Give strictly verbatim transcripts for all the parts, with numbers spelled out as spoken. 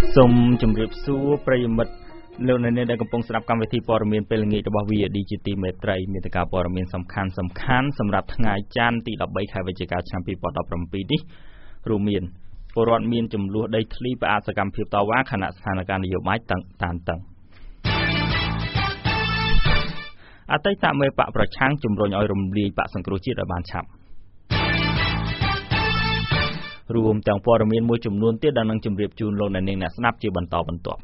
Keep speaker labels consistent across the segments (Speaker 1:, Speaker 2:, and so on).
Speaker 1: សូមជម្រាបសួរប្រិយមិត្តលោកអ្នកនាងដែលកំពុងស្ដាប់កម្មវិធីព័ត៌មានពេលល្ងាចរបស់ វី អូ ឌី ជាទីមេត្រីមានតែការព័ត៌មានសំខាន់សំខាន់សម្រាប់ថ្ងៃច័ន្ទទីដប់បីខែវិច្ឆិកាឆ្នាំពីរពាន់ដប់ប្រាំពីរនេះរួមមានពលរដ្ឋមានចំនួនដីធ្លីផ្អាកសកម្មភាពតវ៉ាខណៈស្ថានភាពនយោបាយតានតឹងអតីតមេបកប្រឆាំងជំរុញឲ្យរំលាយបកសង្គ្រោះជាតិឲ្យបានឆាប់រួមទាំងព័ត៌មានមួយចំនួនទៀតដែលនឹងជម្រាបជូនលោកអ្នកនាងអ្នកស្ដាប់ជាបន្តបន្ទាប់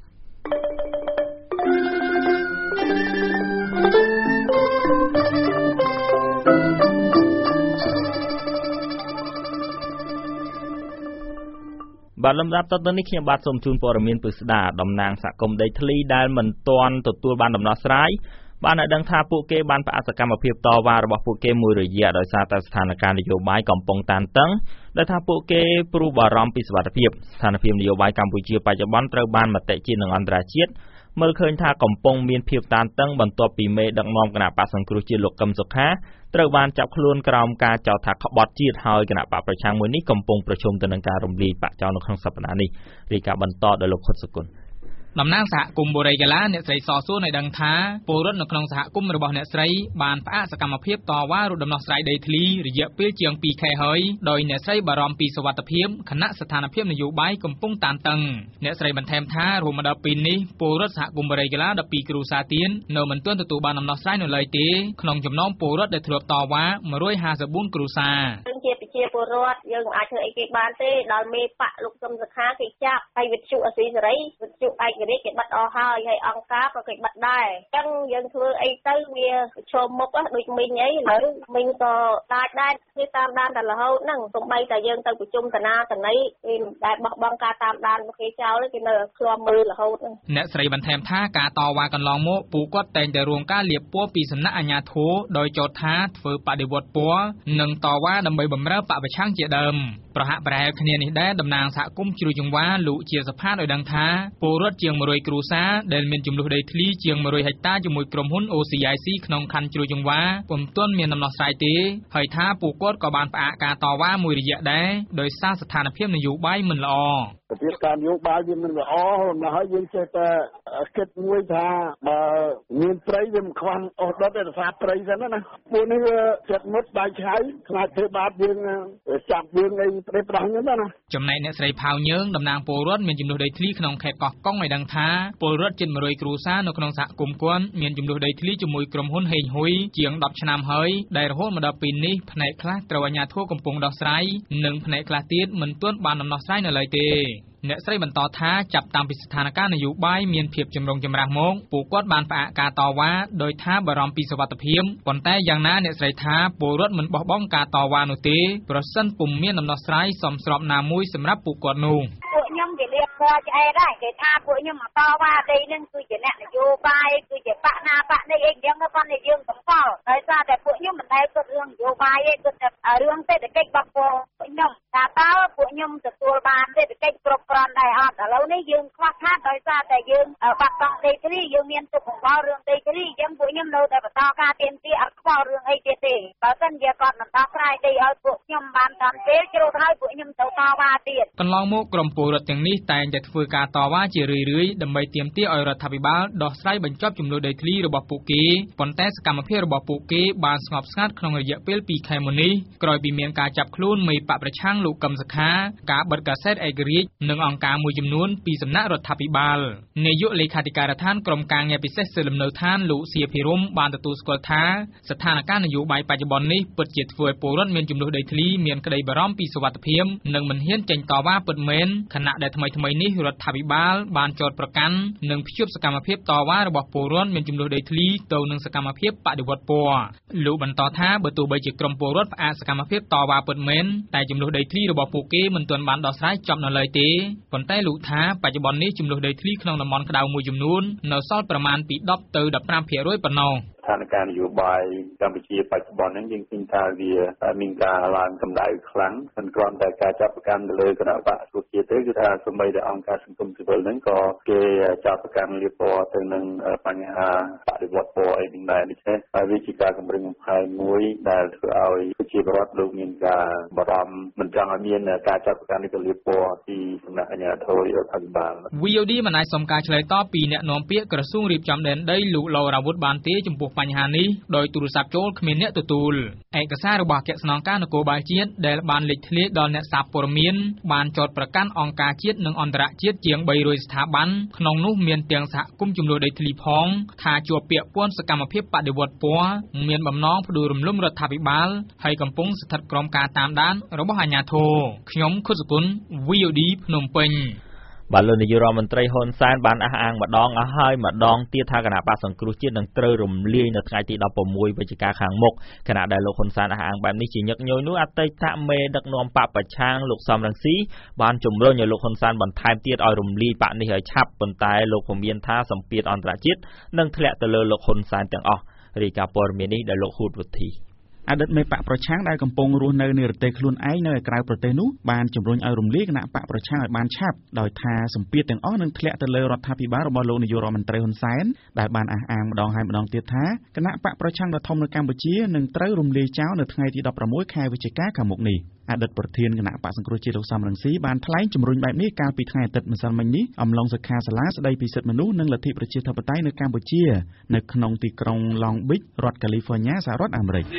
Speaker 1: បាទលំដាប់តទៅនេះខ្ញុំបាទសូមជូនព័ត៌មានពិស្ដាតំណាងសហគមន៍ដីធ្លីដែលមិនទាន់ទទួលបានដំណោះស្រាយបានឲ្យដឹងថាពួកគេបានផ្អាកសកម្មភាពតវ៉ារបស់ពួកគេមួយរយៈដោយសារតែស្ថានភាពនយោបាយកំពុងតានតឹងដែលថាពួកគេព្រួយបារម្ភពីសុវត្ថិភាពស្ថានភាពនយោបាយកម្ពុជាបច្ចុប្បន្នត្រូវបានមតិជាតិនិងអន្តរជាតិមើលឃើញថាកំពុងមានភាពតានតឹងបន្ទាប់ពីមេដឹកនាំគណៈបកសង្គ្រោះជាតិលោកកឹមសុខាត្រូវបានចាប់ខ្លួនក្រោមការចោទថាក្បត់ជាតិហើយគណៈបកប្រឆាំងមួយនេះកំពុងប្រជុំទៅនឹងការរំលាយបកចោលនៅក្នុងសប្តាហ៍នេះរាយការណ៍បន្តដោយលោកខុតសុគន្ធតំណាងសហគមន៍បូរីកាឡាអ្នកស្រីសសួរនៅដឹងថាពលរដ្ឋនៅក្នុងសហគមន៍របស់អ្នកស្រីបានផ្អាកសកម្មភាពតវ៉ារដំណោះស្រាយដីធ្លីរយៈពេលជាងពីរខែហើយដោយអ្នកស្រីបារម្ភពីសុវត្ថិភាពខណៈស្ថានភាពនយោបាយកំពុងតានតឹងអ្នកស្រីបន្ថែមថារួមមកដល់ពេលនេះពលរដ្ឋសហគមន៍បូរីកាឡាដប់ពីរគ្រួសារទៀតនៅមិនទាន់ទទួលបានដំណោះស្រាយនៅឡើយទេក្នុងចំណោមពលរដ្ឋដែលធ្លាប់តវ៉ាមួយរយហាសិបបួនគ្រួសារជាប្រជាពលរដ្ឋយើងអាចធ្វើអីគេបានទេដល់មេបកលោកកឹមសុខាគេចាប់ហើយវិទ្យុអសីសេរីវិទ្យុឯករាជ្យគេបាត់អស់ហើយហើយអង្គការក៏គេបាត់ដែរអញ្ចឹងយើងធ្វើអីទៅវាប្រឈមមុខដូចមីងអីឥឡូវមីងក៏ដាច់ដែរគេតាមដានតែរហូតហ្នឹងសូម្បីតែយើងទៅប្រជុំតាណាតណីគេមិនដែរបោះបង់ការតាមដានរបស់គេចោលគេនៅឃ្លាំមើលរហូតអ្នកស្រីបន្ថែមថាការតវ៉ាកន្លងមកពួកគាត់តែងតែរងការលាបពណ៌ពីសំណាក់អាជ្ញាធរដោយចោទថាធ្វើបដិវត្តពណ៌និងតវ៉ាដើម្បីបម្រើបកប្រឆាំងជាដើមប្រហាក់ប្រហែលគ្នានេះដែរតំណាងសហគមន៍ជ្រួយចង្វាលោកជាសភាឲ្យដឹងថាពលរដ្ឋជាងមួយរយគ្រួសារដែលមានចំនួនដីធ្លីជាងមួយរយហិកតាជាមួយក្រុមហ៊ុន អូ ស៊ី អាយ ស៊ី ក្នុងខណ្ឌជ្រួយចង្វាពុំទាន់មានដំណោះស្រាយទេហើយថាពួកគាត់ក៏បានផ្អាកការតវ៉ាមួយរយៈដែរដោយសារស្ថានភាពនយោបាយមិនល្អប្រតិកម្មនយោបាយវាមិនល្អណាស់ហើយយើងចេះតែគិតមួយថាបើមានព្រៃវាមិនខ្វះអស់ដុតទេសារព្រៃហ្នឹងណាពួកនេះវាចិត្តមុតដៃឆៅខ្លាចធ្វើបាបយើងចាប់យើងឯងប្រេះប្រោះហ្នឹងណាចំណែកអ្នកស្រីផៅយើងតំណាងពលរដ្ឋមានចំនួនដីធ្លីក្នុងខេត្តកោះកុងឲ្យដឹងថាពលរដ្ឋជិតមួយរយគ្រួសារនៅក្នុងសហគមន៍គាត់មានចំនួនដីធ្លីជាមួយក្រុមហ៊ុនហេងហ៊ុយជាងដប់ឆ្នាំហើយដែលរហូតមកដល់ពេលនេះផ្នែកខ្លះត្រូវអាជ្ញាធរកំពុងដោះស្រាយនិងផ្នែកខ្លះទៀតមិនទាន់បានដំណោះស្រាយនៅឡើយទេអ្នកស្រីបន្តថាចាប់តាំងពីស្ថានភាពនយោបាយមានភាពចម្រូងចម្រាសមកពួកគាត់បានផ្អាកការតវ៉ាដោយថាបារម្ភពីសុវត្ថិភាពប៉ុន្តែយ៉ាងណាអ្នកស្រីថាពលរដ្ឋមិនបោះបង់ការតវ៉ានោះទេប្រសិនពុំមានដំណោះស្រាយសមស្របណាមួយសម្រាប់ពួកគាត់នោះពួកខ្ញុំនិយាយពណ៌ឆ្អែតដែរគេថាពួកខ្ញុំមកតវ៉ាដីនឹងគឺជាអ្នកនយោបាយគឺជាបកណាបកនេះអីយ៉ាងទៅគាត់និយាយយើងសង្កល់ដោយសារតែពួកខ្ញុំមិនដែលគិតរឿងនយោបាយទេគិតតែរឿងសេដ្ឋកិច្ចរបស់ពួកខ្ញុំថាតើពួកខ្ញុំទទួលបានសេដ្ឋកិច្ចគ្រប់គ្រាន់ដែរអត់ឥឡូវនេះយើងខ្វះខាតដោយសារតែយើងបាត់បង់ដីធ្លីយើងមានទុកបង្ករឿងដីធ្លីអញ្ចឹងពួកខ្ញុំនៅតែបន្តការទាមទារអត់ខ្វល់រឿងអីទៀតទេបើមិនជាគាត់មិនដោះស្រាយដីឲ្យពួកខ្ញុំបានតាមពេលជ្រុលហើយពួកខ្ញុំទៅតវ៉ាទៀតកន្លងមកក្រុមពលរដ្ឋទាំងនេះតែងតែធ្វើការតវ៉ាជារឿយៗដើម្បីទាមទារឲ្យរដ្ឋាភិបាលដោះស្រាយបញ្ចប់ចំនួនដីធ្លីរបស់ពួកគេប៉ុន្តែសកម្មភាពរបស់ពួកគេបានស្ងប់ស្ងាត់ក្នុងរយៈពេលពីរខែមុននេះក្រោយពីមានការចាប់ខ្លួនមេបកប្រឆាំងលោកកឹមសុខាការបិទកាសែតឯករាជ្យនិងអង្គការមួយចំនួនពីសំណាក់រដ្ឋាភិបាលនាយកលេខាធិការដ្ឋានក្រុមការងារពិសេសសិលំនៅឋានលោកសៀភិរមបានទទួលស្គាល់ថាស្ថានភាពនយោបាយបច្ចុប្បន្ននេះពិតជាធ្វើឲ្យពលរដ្ឋមានចំនួនដីធ្លីមានក្តីបារម្ភពីសុវត្ថិភាពនិងមិនហ៊ានចេញតវ៉ាពិតមែនខណៈដែលថ្មីថ្មីនេះរដ្ឋាភិបាលបានចោទប្រកាន់និងភ្ជាប់សកម្មភាពតវ៉ារបស់ពលរដ្ឋមានចំនួនដីធ្លីទៅនឹងសកម្មភាពបដិវត្តពណ៌លោកបន្តថាបើទោះបីជាក្រុមពលរដ្ឋផ្អាកសកម្មភាពតវ៉ាពិតមែនតែចំនួនដីធ្លីរបស់ពួកគេមិនទាន់បានដោះស្រាយចប់នៅឡើយទេប៉ុន្តែលោកថាបច្ចុប្បន្ននេះចំនួនដីធ្លីក្នុងតំបន់ក្តៅមួយចំនួននៅសល់ប្រមាណពីដប់ទៅដប់ប្រាំភាគរយប៉ុណ្ណោះ
Speaker 2: ស្ថានភាពនយោបាយកម្ពុជាបច្ចុប្បន្នហ្នឹងយើងឃើញថាវាមានការឡើងកម្ដៅខ្លាំងមិនគ្រាន់តែការចាប់ប្រកាន់ទៅលើគណៈបកសង្គ្រោះជាតិទេគឺថាសម្បីតែអង្គការសង្គមស៊ីវិលហ្នឹងក៏គេចាប់ប្រកាន់លៀបពណ៌ទៅនឹងបញ្ហាបដិវត្តពណ៌អីហ្នឹងដែរដូច្នេះហើយវាជាការគម្រិញកំហែងមួយដែលធ្វើឲ្យប្រជាពលរដ្ឋលោកមានការបារម្ភមិនចង់ឲ្យមានការចាប់ប្រកាន់នេះក៏លៀបពណ៌ពីសំណាក់អាជ្ញាធររដ្ឋាភិបាល
Speaker 3: វី អូ ឌី មិនអាចសុំការឆ្លើយតបពីអ្នកនាំពាក្យក្រសួងរៀបចំដែនដីលោកឡូរ៉ាវុធបានទេចំពោះបញ្ហានេះដោយទូរស័ព្ទចូលគ្មានអ្នកទទួលឯកសាររបស់អគ្គស្នងការនគរបាលជាតិដែលបានលេចធ្លាយដល់អ្នកសារព័ត៌មានបានចោទប្រកាន់អង្គការជាតិនិងអន្តរជាតិជាងបីរយស្ថាប័នក្នុងនោះមានទាំងសហគមន៍ចំនួនដីធ្លីផងថាជាប់ពាក់ព័ន្ធសកម្មភាពបដិវត្តពណ៌មានបំណងផ្ដួលរំលំរដ្ឋាភិបាលហើយកំពុងស្ថិតក្រោមការតាមដានរបស់អាជ្ញាធរខ្ញុំខុសសុគន្ធ វី អូ ឌី ភ្នំពេញ
Speaker 1: បាទលោកនាយករដ្ឋមន្ត្រីហ៊ុនសែនបានអះអាងម្ដងអស់ហើយម្ដងទៀតថាគណៈបក្សសង្គ្រោះជាតិនឹងត្រូវរំលាយនៅថ្ងៃទីដប់ប្រាំមួយវិច្ឆិកាខាងមុខខណៈដែលលោកហ៊ុនសែនអះអាងបែបនេះជាញឹកញយនោះអតីតមេដឹកនាំបកប្រឆាំងលោកសំរងស៊ីបានជំរុញឲ្យលោកហ៊ុនសែនបន្ថែមទៀតឲ្យរំលាយបកនេះឲ្យឆាប់ប៉ុន្តែលោកពុំមានថាសម្ពាធអន្តរជាតិនឹងធ្លាក់ទៅលើលោកហ៊ុនសែនទាំងអស់រាយការណ៍ព័ត៌មាននេះដោយលោកហ៊ូតវុធី
Speaker 4: អតីតមេបកប្រឆាំងដែលកំពុងរស់នៅនិរទេសខ្លួនឯងនៅក្រៅប្រទេសនោះបានជំរុញឲ្យរំលាយគណៈបកប្រឆាំងឲ្យបានឆាប់ដោយថាសម្ពាធទាំងអស់នឹងធ្លាក់ទៅលើរដ្ឋាភិបាលរបស់លោកនាយករដ្ឋមន្ត្រីហ៊ុនសែនដែលបានអះអាងម្ដងហើយម្ដងទៀតថាគណៈបកប្រឆាំងដ៏ធំនៅកម្ពុជានឹងត្រូវរំលាយចោលនៅថ្ងៃទីដប់ប្រាំមួយខែវិច្ឆិកាខាងមុខនេះអតីតប្រធានគណៈបកសង្គ្រោះជាតិលោកសំរងស៊ីបានថ្លែងជំរុញបែបនេះកាលពីថ្ងៃអាទិត្យម្សិលមិញនេះអំឡុងសិក្ខាសាលាស្ដីពីសិទ្ធិមនុស្សនិងលទ្ធិប្រជាធិបតេយ្យនៅកម្ពុជានៅក្នុងទីក្រុង Long Beach រដ្ឋ California សហរដ្ឋអាមេរិក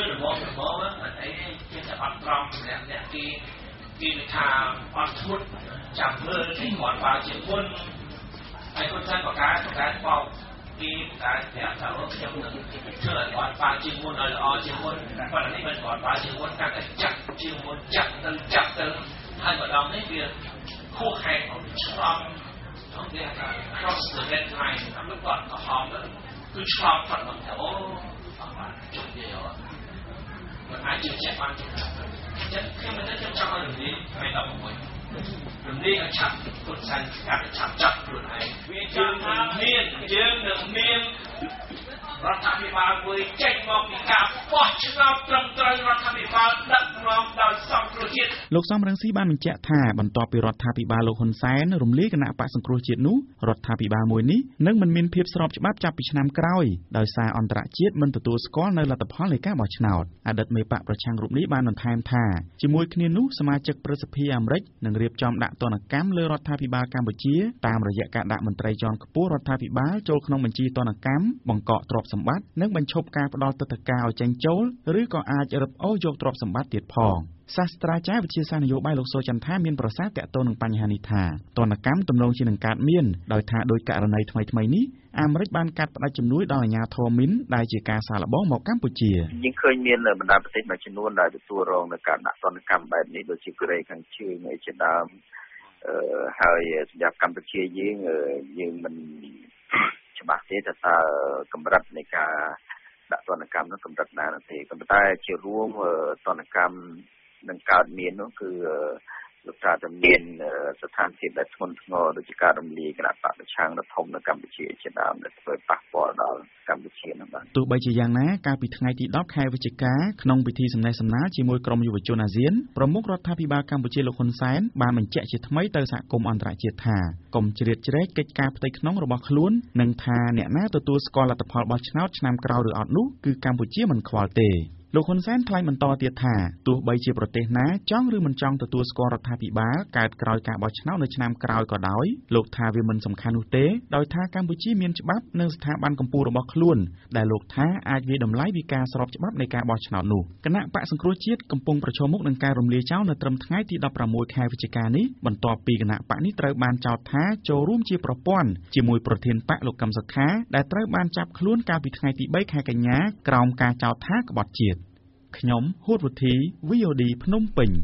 Speaker 5: គេថាអត់ឈុតចាំមើលគេគាត់បើជាមុនហើយគាត់ថាប្រកាសប្រកាសបោកគេប្រកាសប្រាប់ថាខ្ញុំនឹងធ្វើឲ្យគាត់បើជាមុនឲ្យល្អជាមុនប៉ុន្តែនេះមិនគាត់បើជាមុនកាន់តែចាក់ជាមុនចាក់ទៅចាក់ទៅហើយម្ដងនេះវាខុសខែឆ្លងក្នុងគេថា cross the red line តាមគាត់ក៏ហមទៅគឺឆ្លងគាត់មកទៅអូអត់បានជុំទេអត់មិនអាចជឿជាក់បានទេខ្ញុំខ្ញុំមិនដឹងខ្ញុំចង់ឲ្យរំលាយថ្ងៃដប់ប្រាំមួយរំលាយឲ្យឆាប់គុណសានកាត់ឆាប់ចាប់ខ្លួនឯងវាយើងនឹងមានយើងនឹងមានរដ្ឋាភិបាលមួយចេញមកពីការបោះឆ្នោតត្រឹមត្រូវរដ្ឋាភិបាលដឹកនាំដោយសង្គ្រោះជាតិ
Speaker 4: លោកសំរងស៊ីបានបញ្ជាក់ថាបន្ទាប់ពីរដ្ឋាភិបាលលោកហ៊ុនសែនរំលាយគណៈបក្សសង្គ្រោះជាតិនោះរដ្ឋាភិបាលមួយនេះនឹងមិនមានភាពស្របច្បាប់ចាប់ពីឆ្នាំក្រោយដោយសារអន្តរជាតិមិនទទួលស្គាល់នៅលទ្ធផលនៃការបោះឆ្នោតអតីតមេបកប្រឆាំងរូបនេះបានបន្ថែមថាជាមួយគ្នានោះសមាជិកព្រឹទ្ធសភាអាមេរិកនឹងរៀបចំដាក់ទណ្ឌកម្មលើរដ្ឋាភិបាលកម្ពុជាតាមរយៈការដាក់មន្ត្រីជាន់ខ្ពស់រដ្ឋាភិបាលចូលក្នុងបញ្ជីទណ្ឌកម្មបង្កកទ្រព្យសម្បត្តិនិងបញ្ឈប់ការផ្ដល់ទិដ្ឋាការឲ្យចេញចូលឬក៏អាចរឹបអូសយកទ្រព្យសម្បត្តិទៀតផងសាស្ត្រាចារ្យវិទ្យាសាស្ត្រនយោបាយលោកសូចន្ទថាមានប្រសាសន៍តាក់ទងនឹងបញ្ហានេះថាទណ្ឌកម្មទំនងជានឹងកើតមានដោយថាដោយករណីថ្មីៗនេះអាមេរិកបានកាត់ផ្តាច់ជំនួយដល់អាជ្ញាធរមីនដែលជាការសាកល្បងមកកម្ពុជា
Speaker 2: យើងឃើញមានបណ្ដាប្រទេសមួយចំនួនដែលទទួលរងនឹងការដាក់ទណ្ឌកម្មបែបនេះដូចជាកូរ៉េខាងជើងឯជាដើមអឺហើយសម្រាប់កម្ពុជាយើងយើងមិនច្បាស់ទេថាតើកម្រិតនៃការដាក់ទណ្ឌកម្មនោះកម្រិតណាទេក៏ប៉ុន្តែជារួមទណ្ឌកម្មនឹងកើតមាននោះគឺលោកថាតែមានស្ថានភាពដែលធ្ងន់ធ្ងរដូចជាការរំលាយគណៈបកប្រឆាំងដ៏ធំនៅកម្ពុជាជាដើមដែលធ្វើប៉ះពាល់ដល់កម្ពុជានោះបាទ
Speaker 4: ទោះបីជាយ៉ាងណាកាលពីថ្ងៃទីដប់ខែវិច្ឆិកាក្នុងពិធីសម្ដែងសម្ដាលជាមួយក្រុមយុវជនអាស៊ានប្រមុខរដ្ឋាភិបាលកម្ពុជាលោកហ៊ុនសែនបានបញ្ជាក់ជាថ្មីទៅសហគមន៍អន្តរជាតិថាកុំជ្រៀតជ្រែកកិច្ចការផ្ទៃក្នុងរបស់ខ្លួននិងថាអ្នកណាទទួលស្គាល់លទ្ធផលបោះឆ្នោតឆ្នាំក្រោយឬអត់នោះគឺកម្ពុជាមិនខ្វល់ទេលោកហ៊ុនសែនថ្លែងបន្តទៀតថាទោះបីជាប្រទេសណាចង់ឬមិនចង់ទទួលស្គាល់រដ្ឋាភិបាលកើតក្រោយការបោះឆ្នោតនៅឆ្នាំក្រោយក៏ដោយលោកថាវាមិនសំខាន់នោះទេដោយថាកម្ពុជាមានច្បាប់និងស្ថាប័នកម្ពុជារបស់ខ្លួនដែលលោកថាអាចវាយតម្លៃពីការស្របច្បាប់នៃការបោះឆ្នោតនោះគណៈបកសង្គ្រោះជាតិកំពុងប្រឈមមុខនឹងការរំលាយចោលនៅត្រឹមថ្ងៃទីដប់ប្រាំមួយខែវិច្ឆិកានេះបន្ទាប់ពីគណៈបកនេះត្រូវបានចោទថាចូលរួមជាប្រព័ន្ធជាមួយប្រធានបកលោកកឹមសុខាដែលត្រូវបានចាប់ខ្លួនកាលពីថ្ងៃទីបីខែកញ្ញាក្រោមការចោទថាក្បត់ជាតិខ្ញុំហួតវុធី វី អូ ឌី ភ្នំពេញ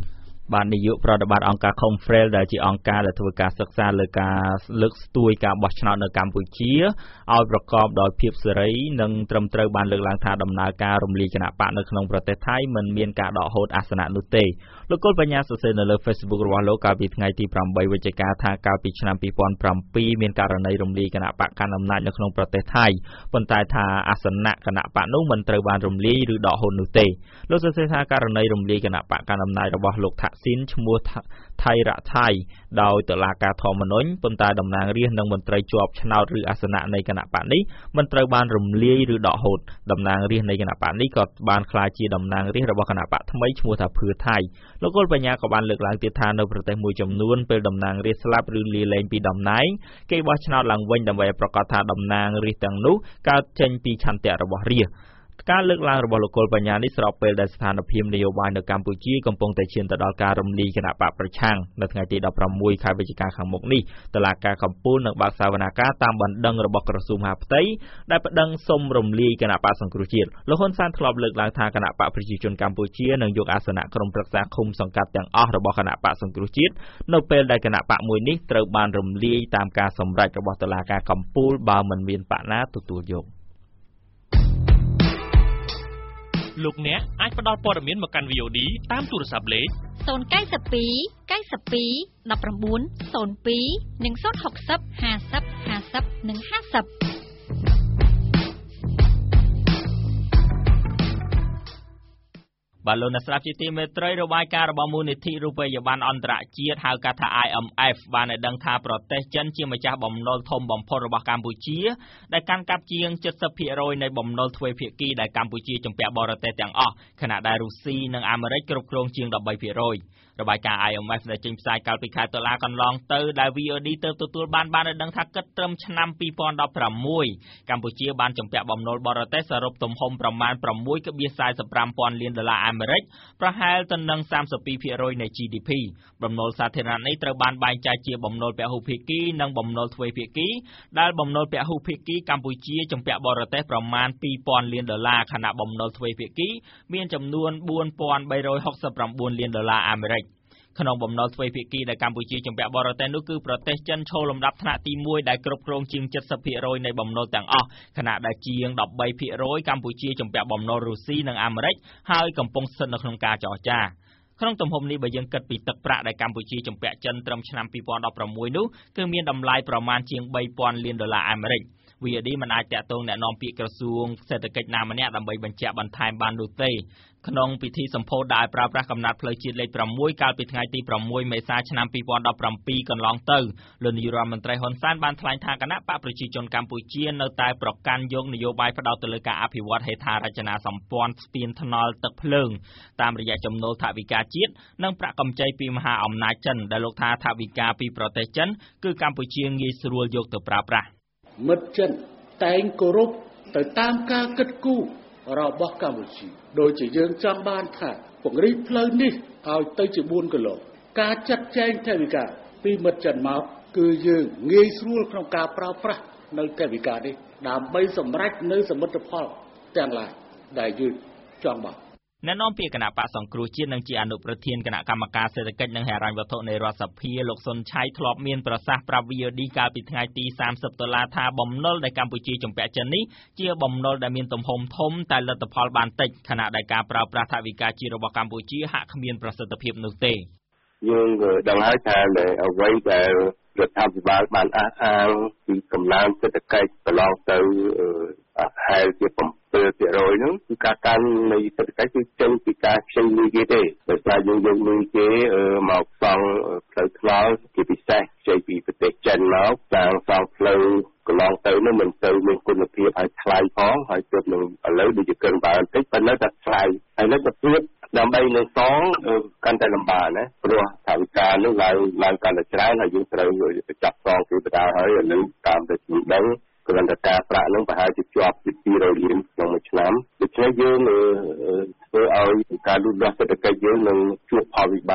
Speaker 1: បាននាយកប្រតិបត្តិអង្គការ Confrel ដែលជាអង្គការដែលធ្វើការសិក្សាលើការលើកស្ទួយការបោះឆ្នោតនៅកម្ពុជាឲ្យប្រកបដោយភាពសេរីនិងត្រឹមត្រូវបានលើកឡើងថាដំណើរការរំលាយគណៈបកនៅក្នុងប្រទេសថៃមិនមានការដកហូតអាសនៈនោះទេលោកគុលបញ្ញាសរសេរនៅលើ Facebook របស់លោកកាលពីថ្ងៃទីប្រាំបីវិច្ឆិកាថាកាលពីឆ្នាំពីរពាន់ប្រាំពីរមានករណីរំលាយគណៈបកកាន់អំណាចនៅក្នុងប្រទេសថៃប៉ុន្តែថាអាសនៈគណៈបកនោះមិនត្រូវបានរំលាយឬដកហូតនោះទេលោកសរសេរថាករណីរំលាយគណៈបកកាន់អំណាចរបស់លោកថាក់ស៊ីនឈ្មោះថៃរ៉ាថៃដោយតុលាការធម្មនុញ្ញប៉ុន្តែតំណាងរាស្ត្រនិងមន្ត្រីជាប់ឆ្នោតឬអាសនៈនៃគណៈបកនេះមិនត្រូវបានរំលាយឬដកហូតតំណាងរាស្ត្រនៃគណៈបកនេះក៏បានក្លាយជាតំណាងរាស្ត្ររបស់គណៈបកថ្មីឈ្មោះថាភឿថៃលោកគុលបញ្ញាក៏បានលើកឡើងទៀតថានៅប្រទេសមួយចំនួនពេលតំណាងរាស្ត្រស្លាប់ឬលាលែងពីតំណែងគេបោះឆ្នោតឡើងវិញដើម្បីឲ្យប្រកាសថាតំណាងរាស្ត្រទាំងនោះកើតចេញពីឆន្ទៈរបស់រាស្ត្រការលើកឡើងរបស់លោកគុលបញ្ញានេះស្របពេលដែលស្ថានភាពនយោបាយនៅកម្ពុជាកំពុងតែឈានទៅដល់ការរំលាយគណៈបកប្រឆាំងនៅថ្ងៃទីដប់ប្រាំមួយខែវិច្ឆិកាខាងមុខនេះតុលាការកំពូលនឹងបើកសវនាការតាមបណ្ដឹងរបស់ក្រសួងមហាផ្ទៃដែលប្តឹងសុំរំលាយគណៈបកសង្គ្រោះជាតិលោកហ៊ុនសែនធ្លាប់លើកឡើងថាគណៈបកប្រជាជនកម្ពុជានឹងយកអាសនៈក្រុមប្រឹក្សាឃុំសង្កាត់ទាំងអស់របស់គណៈបកសង្គ្រោះជាតិនៅពេលដែលគណៈបកមួយនេះត្រូវបានរំលាយតាមការសម្រេចរបស់តុលាការកំពូលបើមិនមានបកណាទទួលយក
Speaker 6: លោកអ្នកអាចផ្ដល់ព័ត៌មានមកកាន់ វី អូ ឌី តាមទូរស័ព្ទលេខ
Speaker 7: ศูนย์ เก้า สอง เก้า สอง หนึ่ง เก้า ศูนย์ ศูนย์ สอง หนึ่ง หก ศูนย์ ห้า ศูนย์ ห้า ศูนย์ หนึ่ง ห้า ศูนย์
Speaker 1: បាទលោកអ្នកស្ដាប់ជាទីមេត្រីរបាយការណ៍របស់មូលនិធិរូបិយប័ណ្ណអន្តរជាតិហៅកាត់ថា I M F បានឲ្យដឹងថាប្រទេសចិនជាម្ចាស់បំណុលធំបំផុតរបស់កម្ពុជាដែលកាន់កាប់ជាង เจ็ดสิบเปอร์เซ็นต์ នៃបំណុលទ្វេភាគីដែលកម្ពុជាជំពាក់បរទេសទាំងអស់ខណៈដែលរុស្ស៊ីនិងអាមេរិកគ្រប់គ្រងជាង 13%របាយការណ៍ I M F ដែលចេញផ្សាយកាលពីខែតុលាកន្លងទៅដែល វី អូ ឌី ទើបទទួលបានបានឲ្យដឹងថាគិតត្រឹមឆ្នាំពីរពាន់ដប់ប្រាំមួយកម្ពុជាបានជំពាក់បំណុលបរទេសសរុបទំហំប្រមាណ ប្រាំមួយ ភាគសាសិបប្រាំ ពាន់លានដុល្លារអាមេរិកប្រហែលទៅនឹង សាមសិបពីរភាគរយ នៃ ជី ឌី ភី បំណុលសាធារណៈនេះត្រូវបានបែងចែកជាបំណុលពហុភាគីនិងបំណុលទ្វេភាគីដែលបំណុលពហុភាគីកម្ពុជាជំពាក់បរទេសប្រមាណ ពីរពាន់លានដុល្លារខណៈបំណុលទ្វេភាគីមានចំនួន បួនពាន់បីរយហុកសិបប្រាំបួនលានដុល្លារអាមេរិកក្នុងបំណុលទ្វេភាគីដែលកម្ពុជាជំពាក់បរទេសនោះគឺប្រទេសចិនឈរលំដាប់ថ្នាក់ទីមួយដែលគ្រប់គ្រងជាង เจ็ดสิบเปอร์เซ็นต์ នៃបំណុលទាំងអស់ខណៈដែលជាង 13ភាគរយ កម្ពុជាជំពាក់បំណុលរុស្ស៊ីនិងអាមេរិកហើយកំពុងស្ថិតនៅក្នុងការចរចាក្នុងទំហំនេះបើយើងគិតពីទឹកប្រាក់ដែលកម្ពុជាជំពាក់ចិនត្រឹមឆ្នាំពីរពាន់ដប់ប្រាំមួយនោះគឺមានតម្លៃប្រមាណជាង បីពាន់លានដុល្លារអាមេរិក វី អូ ឌី មិនអាចតាក់ទងแนะនាំពាក្យក្រសួងសេដ្ឋកិច្ចណាម្នាក់ដើម្បីបញ្ជាក់បន្ថែមបាននោះទេក្នុងពិធីសម្ពោធដែលប្រើប្រាស់កំណត់ផ្លូវជាតិលេខប្រាំមួយកាលពីថ្ងៃទីប្រាំមួយមេសាឆ្នាំពីរពាន់ដប់ប្រាំពីរកន្លងទៅលោកនាយរដ្ឋមន្ត្រីហ៊ុនសែនបានថ្លែងថាគណៈបកប្រជាជនកម្ពុជានៅតែប្រកាន់យកនយោបាយផ្ដោតទៅលើការអភិវឌ្ឍហេដ្ឋារចនាសម្ព័ន្ធស្ពានថ្នល់ទឹកភ្លើងតាមរយៈចំណូលថវិកាជាតិនិងប្រាក់កម្ចីពីមហាអំណាចចិនដែលលោកថាថវិកាពីប្រទេសចិនគឺកម្ពុជាងាយស្រួលយកទៅប្រើប្រាស់
Speaker 8: មិត្តចិនតែងគោរពទៅតាមការគិតគូររបស់កម្ពុជាដោយជាយើងចង់បានថាពង្រីកផ្លូវនេះឲ្យទៅជាបួនគីឡូការចាត់ចែងថវិកាពីមិត្តចិនមកគឺយើងងាយស្រួលក្នុងការប្រើប្រាស់នៅថវិកានេះដើម្បីសម្រេចនៅសមិទ្ធផលទាំងឡាយដែលយើងចង់បាន
Speaker 1: អ្នកនាំពាក្យគណៈបកសង្គ្រោះជាតិនិងជាអនុប្រធានគណៈកម្មការសេដ្ឋកិច្ចនិងហិរញ្ញវត្ថុនៃរដ្ឋសភាលោកសុនឆៃធ្លាប់មានប្រសាសន៍ប្រាប់ វី អូ ឌី កាលពីថ្ងៃទីសាមសិបតុលាថាបំណុលដែលកម្ពុជាជំពាក់ចិននេះជាបំណុលដែលមានទំហំធំតែលទ្ធផលបានតិចខណៈដែលការប្រើប្រាស់ថវិកាជាតិរបស់កម្ពុជាហាក់គ្មានប្រសិទ្ធភាពនោះទេ
Speaker 2: យើងដឹងហើយថាអ្វីដែលរដ្ឋាភិបាលបានអះអាងពីកំណើនសេដ្ឋកិច្ចកន្លងទៅហែលជាseven percent ហ្នឹងគឺការកើននៃសេដ្ឋកិច្ចគឺចេញពីការខ្ចីលុយគេទេដោយសារយើងយកលុយគេមកសង់ផ្លូវថ្នល់ជាពិសេសខ្ចីពីប្រទេសចិនមកសាងសង់ផ្លូវកន្លងទៅនោះមិនទៅមានគុណភាពហើយថ្លៃផងហើយទើបនឹងឥឡូវដូចជាកើនបានបន្តិចប៉ុន្តែតែថ្លៃហើយនៅទៅទៀតដើម្បីនឹងសងកាន់តែលំបាកណាព្រោះថវិកានោះឡើងឡើងកាន់តែច្រើនហើយយើងត្រូវចាប់សងពីបណ្ដាហើយឥឡូវតាមតែខ្ញុំដឹងគ្រាន់តែការប្រាក់នឹងប្រហែលជាជាប់ពីពីររយលានក្នុងមួយឆ្នាំដូច្នេះយើងធ្វើឲ្យការលូតលាស់សេដ្ឋកិច្ចយើងនឹងជួបផលវិបាក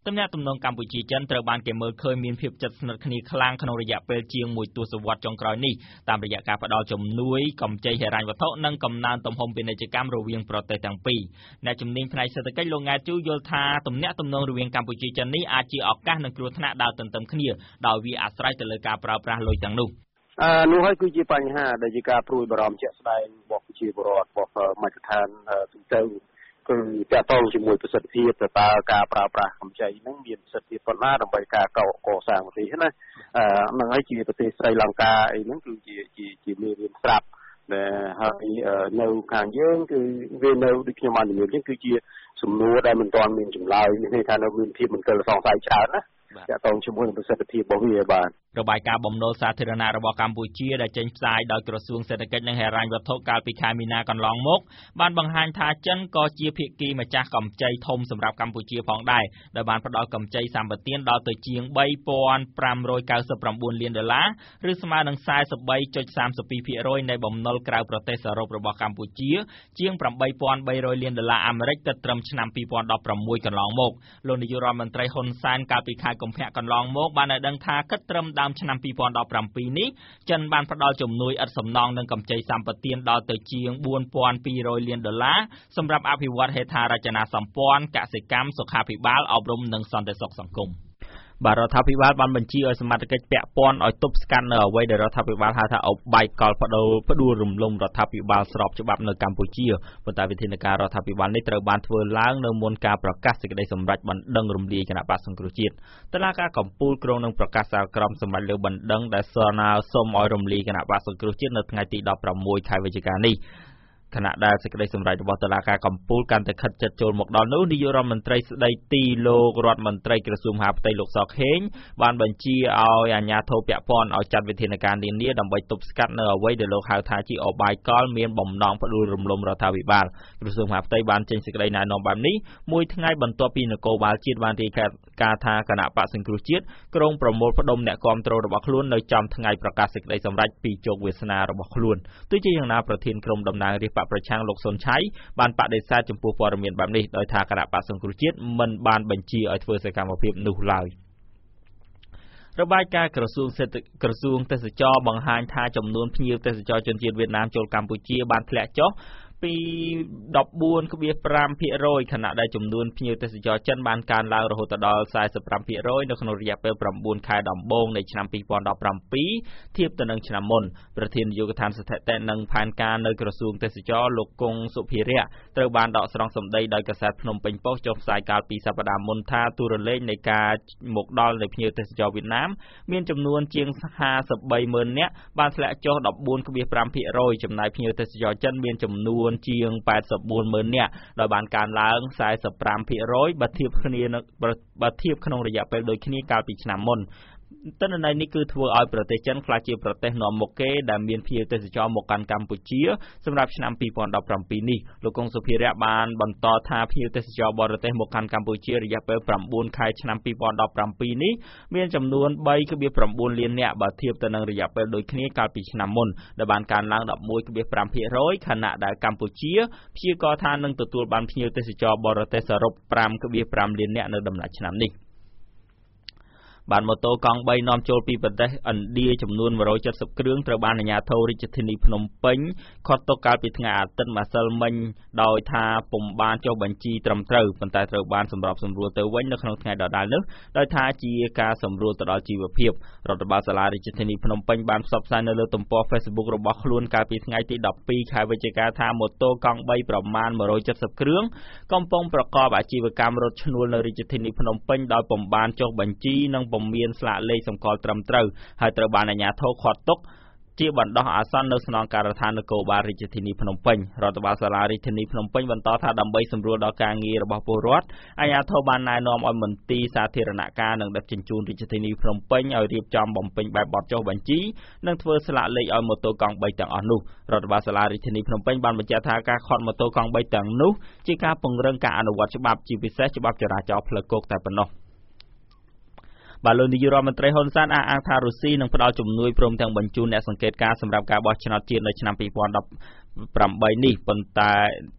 Speaker 1: ទំនាក់ទំនងកម្ពុជាចិនត្រូវបានគេមើលឃើញមានភាពជិតស្និទ្ធគ្នាខ្លាំងក្នុងរយៈពេលជាងមួយទសវត្សរ៍ចុងក្រោយនេះតាមរយៈការផ្តល់ជំនួយកម្ចីហិរញ្ញវត្ថុនិងកំណើនទំហំពាណិជ្ជកម្មរវាងប្រទេសទាំងពីរអ្នកជំនាញផ្នែកសេដ្ឋកិច្ចលោកង៉ែតជូយល់ថាទំនាក់ទំនងរវាងកម្ពុជាចិននេះអាចជាឱកាសនិងគ្រោះថ្នាក់ដើរទន្ទឹមគ្នាដោយវាអាស្រ័យទៅលើការប្រើប្រាស់លុយទាំងនោះ
Speaker 9: អឺនោះហើយគឺជាបញ្ហាដែលជាការព្រួយបារម្ភជាក់ស្ដែងរបស់ប្រជាពលរដ្ឋរបស់មជ្ឈដ្ឋានទូទៅគឺតាក់ទងជាមួយប្រសិទ្ធភាពទៅតើការប្រើប្រាស់កម្ចីហ្នឹងមានប្រសិទ្ធភាពប៉ុណ្ណាដើម្បីការកកសាងប្រទេសណាអឺហ្នឹងហើយជាប្រទេសស្រីលង្កាអីហ្នឹងគឺជាជាជាមេរៀនស្រាប់ដែលហើយនៅខាងយើងគឺវានៅដូចខ្ញុំបានជំរាបនេះគឺជាសំណួរដែលមិនទាន់មានចម្លើយនេះថានៅមានភាពមន្ទិលសង្ស័យច្រើនណាតាក់ទងជាមួយនឹងប្រសិទ្ធភាពរបស់វាបាទ
Speaker 1: របាយការណ៍បំណុលសាធារណៈរបស់កម្ពុជាដែលចេញផ្សាយដោយក្រសួងសេដ្ឋកិច្ចនិងហិរញ្ញវត្ថុកាលពីខែមីនាកន្លងមកបានបង្ហាញថាចិនក៏ជាភាគីម្ចាស់កម្ចីធំសម្រាប់កម្ពុជាផងដែរដោយបានផ្ដល់កម្ចីសម្បទានដល់ទៅជាងបីពាន់ប្រាំរយកៅសិបប្រាំបួនលានដុល្លារឬស្មើនឹង៤៣ចុចសាមសិបពីរភាគរយនៃបំណុលក្រៅប្រទេសសរុបរបស់កម្ពុជាជាងប្រាំបីពាន់បីរយលានដុល្លារអាមេរិកគិតត្រឹមឆ្នាំពីរពាន់ដប់ប្រាំមួយកន្លងមកលោកនាយករដ្ឋមន្ត្រីហ៊ុនសែនកាលពីខែកុម្ភៈកន្លងមកបានឲ្យដឹងថាគិតត្រឹមដើមឆ្នាំពីរពាន់ដប់ប្រាំពីរនេះចិនបានផ្ដល់ជំនួយឥតសំណងនិងកម្ចីសម្បទានដល់ទៅជាងបួនពាន់ពីររយលានដុល្លារសម្រាប់អភិវឌ្ឍហេដ្ឋារចនាសម្ព័ន្ធកសិកម្មសុខាភិបាលអប់រំនិងសន្តិសុខសង្គមបាទរដ្ឋាភិបាលបានបញ្ជាឲ្យសមត្ថកិច្ចពាក់ព័ន្ធឲ្យទប់ស្កាត់នៅអ្វីដែលរដ្ឋាភិបាលហៅថាអបាយកលផ្ដួលផ្ដួលរំលំរដ្ឋាភិបាលស្របច្បាប់នៅកម្ពុជាប៉ុន្តែវិធានការរដ្ឋាភិបាលនេះត្រូវបានធ្វើឡើងនៅមុនការប្រកាសសេចក្តីសម្រេចបណ្ដឹងរំលាយគណៈបក្សសង្គ្រោះជាតិតុលាការកំពូលក្រុងនឹងប្រកាសសាលក្រមសម្រេចលើបណ្ដឹងដែលសរណាសុំឲ្យរំលាយគណៈបក្សសង្គ្រោះជាតិនៅថ្ងៃទីដប់ប្រាំមួយខែវិច្ឆិកានេះខណៈដែលសេចក្តីសម្រេចរបស់តុលាការកំពូលកាន់តែខិតជិតចូលមកដល់នោះនាយករដ្ឋមន្ត្រីស្ដីទីលោករដ្ឋមន្ត្រីក្រសួងមហាផ្ទៃលោកសខេងបានបញ្ជាឲ្យអាជ្ញាធរពាក់ព័ន្ធឲ្យចាត់វិធានការនានាដើម្បីទប់ស្កាត់នៅអ្វីដែលលោកហៅថាជាអបាយកលមានបំណងផ្ដួលរំលំរដ្ឋាភិបាលក្រសួងមហាផ្ទៃបានចេញសេចក្តីណែនាំបែបនេះមួយថ្ងៃបន្ទាប់ពីនគរបាលជាតិបានរាយការណ៍ថាគណៈបក្សសង្គ្រោះជាតិក្រុងប្រមូលផ្ដុំអ្នកគាំទ្ររបស់ខ្លួននៅចំថ្ងៃប្រកាសសេចក្តីសម្រេចពីជោគវាសនារបស់ខ្លួនទោះជាយ៉ាងណាប្រធានក្រុមតំណាងរាស្ត្រប្រឆាំងលោកសុនឆៃបានបដិសេធចំពោះព័ត៌មានបែបនេះដោយថាគណៈបក្សសង្គ្រោះជាតិមិនបានបញ្ជាឲ្យធ្វើសកម្មភាពនោះឡើយរបាយការណ៍ក្រសួងសេដ្ឋកិច្ចក្រសួងទេសចរបង្ហាញថាចំនួនភ្ញៀវទេសចរជនជាតិវៀតណាមចូលកម្ពុជាបានធ្លាក់ចុះពីដប់បួនភាគប្រាំភាគរយខណៈដែលចំនួនភ្ញៀវទេសចរចិនបានកើនឡើងរហូតដល់សែសិបប្រាំភាគរយនៅក្នុងរយៈពេលប្រាំបួនខែដំបូងនៃឆ្នាំពីរពាន់ដប់ប្រាំពីរធៀបទៅនឹងឆ្នាំមុនប្រធាននាយកដ្ឋានស្ថិតិនិងផែនការនៅក្រសួងទេសចរលោកគង់សុភិរៈត្រូវបានដកស្រង់សម្ដីដោយកាសែតភ្នំពេញប៉ុស្តិ៍ចុះផ្សាយកាលពីសប្តាហ៍មុនថាទូរលេខនៃការមកដល់នៃភ្ញៀវទេសចរវៀតណាមមានចំនួនជាងហាសិបបីម៉ឺននាក់បានធ្លាក់ចុះដប់បួនភាគប្រាំភាគរយចំណែកភ្ញៀវទេសចរចិនមានចំនួនជាងแปดสิบสี่ម៉ឺននាក់ដោយបានកើនឡើងសែសិបប្រាំភាគរយបើធៀបគ្នាបើធៀបក្នុងរយៈពេលដូចគ្នាកាលពីឆ្នាំមុនទិន្នន័យនេះគឺធ្វើឲ្យប្រទេសចិនក្លាយជាប្រទេសនាំមុខគេដែលមានភ្ញៀវទេសចរមកកាន់កម្ពុជាសម្រាប់ឆ្នាំពីរពាន់ដប់ប្រាំពីរនេះលោកកុងសុភិរៈបានបន្តថាភ្ញៀវទេសចរបរទេសមកកាន់កម្ពុជារយៈពេលប្រាំបួនខែឆ្នាំពីរពាន់ដប់ប្រាំពីរនេះមានចំនួនបីភាគប្រាំបួនលាននាក់បើធៀបទៅនឹងរយៈពេលដូចគ្នាកាលពីឆ្នាំមុនដែលបានកើនឡើងដប់មួយភាគប្រាំភាគរយខណៈដែលកម្ពុជាព្យាករណ៍ថានឹងទទួលបានភ្ញៀវទេសចរបរទេសសរុបប្រាំភាគប្រាំលាននាក់នៅដំណាច់ឆ្នាំនេះបានម៉ូតូកង់បីនាំចូលពីប្រទេសឥណ្ឌាចំនួនមួយរយเจ็ดสิบគ្រឿងត្រូវបានអាជ្ញាធររាជធានីភ្នំពេញឃាត់ទុកកាលពីថ្ងៃអាទិត្យម្សិលមិញដោយថាពុំបានចុះបញ្ជីត្រឹមត្រូវប៉ុន្តែត្រូវបានសម្របសម្រួលទៅវិញនៅក្នុងថ្ងៃដដែលនោះដោយថាជាការសម្រួលទៅដល់ជីវភាពរដ្ឋបាលសាលារាជធានីភ្នំពេញបានផ្សព្វផ្សាយនៅលើទំព័រ Facebook របស់ខ្លួនកាលពីថ្ងៃទីដប់ពីរខែវិច្ឆិកាថាម៉ូតូកង់បីប្រមាណមួយរយเจ็ดสิบគ្រឿងកំពុងប្រកបអាជីវកម្មរត់ឈ្នួលនៅរាជធានីភ្នំពេញដោយពុំបានចុះបញ្ជីនិងពុំមានស្លាកលេខសម្គាល់ត្រឹមត្រូវហើយត្រូវបានអាជ្ញាធរឃាត់ទុកជាបណ្ដោះអាសន្ននៅស្នងការដ្ឋាននគរបាលរាជធានីភ្នំពេញរដ្ឋបាលសាលារាជធានីភ្នំពេញបន្តថាដើម្បីសម្រួលដល់ការងាររបស់ពលរដ្ឋអាជ្ញាធរបានណែនាំឲ្យមន្ទីរសាធារណការនិងដឹកជញ្ជូនរាជធានីភ្នំពេញឲ្យរៀបចំបំពេញបែបបទចុះបញ្ជីនិងធ្វើស្លាកលេខឲ្យម៉ូតូកង់បីទាំងអស់នោះរដ្ឋបាលសាលារាជធានីភ្នំពេញបានបញ្ជាក់ថាការឃាត់ម៉ូតូកង់បីទាំងនោះជាការពង្រឹងការអនុវត្តច្បាប់ជាពិសេសច្បាប់ចរាចរណ៍ផ្លូវគោកតែប៉ុណ្ណោះបាទលោកនាយករដ្ឋមន្ត្រីហ៊ុនសែនអះអាងថារុស្ស៊ីនឹងផ្ដល់ជំនួយព្រមទាំងបញ្ជូនអ្នកសង្កេតការណ៍សម្រាប់ការបោះឆ្នោតជាតិនៅឆ្នាំពីរពាន់ដប់ប្រាំបីនេះប៉ុន្តែ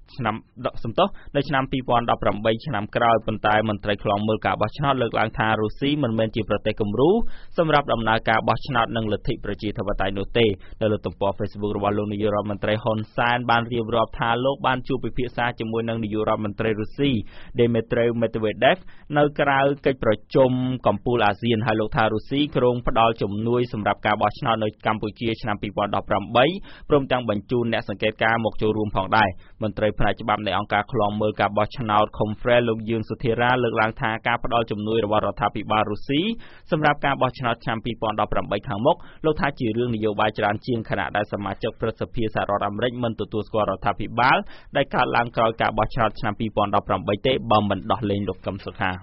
Speaker 1: ឆ្នាំសំទោសនៅឆ្នាំពីរពាន់ដប់ប្រាំបីឆ្នាំក្រោយប៉ុន្តែមន្ត្រីខ្លំមើលការបោះឆ្នោតលើកឡើងថារុស្ស៊ីមិនមែនជាប្រទេសគំរូសម្រាប់ដំណើរការបោះឆ្នោតនិងលទ្ធិប្រជាធិបតេយ្យនោះទេនៅលើទំព័រ Facebook របស់លោកនាយករដ្ឋមន្ត្រីហ៊ុនសែនបានរៀបរាប់ថាលោកបានជួបពិភាក្សាជាមួយនឹងនាយករដ្ឋមន្ត្រីរុស្ស៊ី Dmitry Medvedev នៅក្រៅកិច្ចប្រជុំកំពូលអាស៊ានហើយលោកថារុស្ស៊ីក្រុងផ្ដល់ជំនួយសម្រាប់ការបោះឆ្នោតនៅកម្ពុជាឆ្នាំពីរពាន់ដប់ប្រាំបីព្រមទាំងបញ្ជូនអ្នកសង្កេតការណ៍មកចូលរួមផងដែរមន្ត្រីផ្នែកច្បាប់នៃអង្គការឃ្លាំមើលការបោះឆ្នោត Confrel លោកយឿនសុធារាលើកឡើងថាការផ្ដល់ជំនួយរបស់រដ្ឋាភិបាលរុស្ស៊ីសម្រាប់ការបោះឆ្នោតឆ្នាំពីរពាន់ដប់ប្រាំបីខាងមុខលោកថាជារឿងនយោបាយច្រើនជាងខណៈដែលសមាជិកព្រឹទ្ធសភាសហរដ្ឋអាមេរិកមិនទទួលស្គាល់រដ្ឋាភិបាលដែលកើតឡើងក្រោយការបោះឆ្នោតឆ្នាំពីរពាន់ដប់ប្រាំបីទេបើមិនដោះលែងលោកកឹមសុខា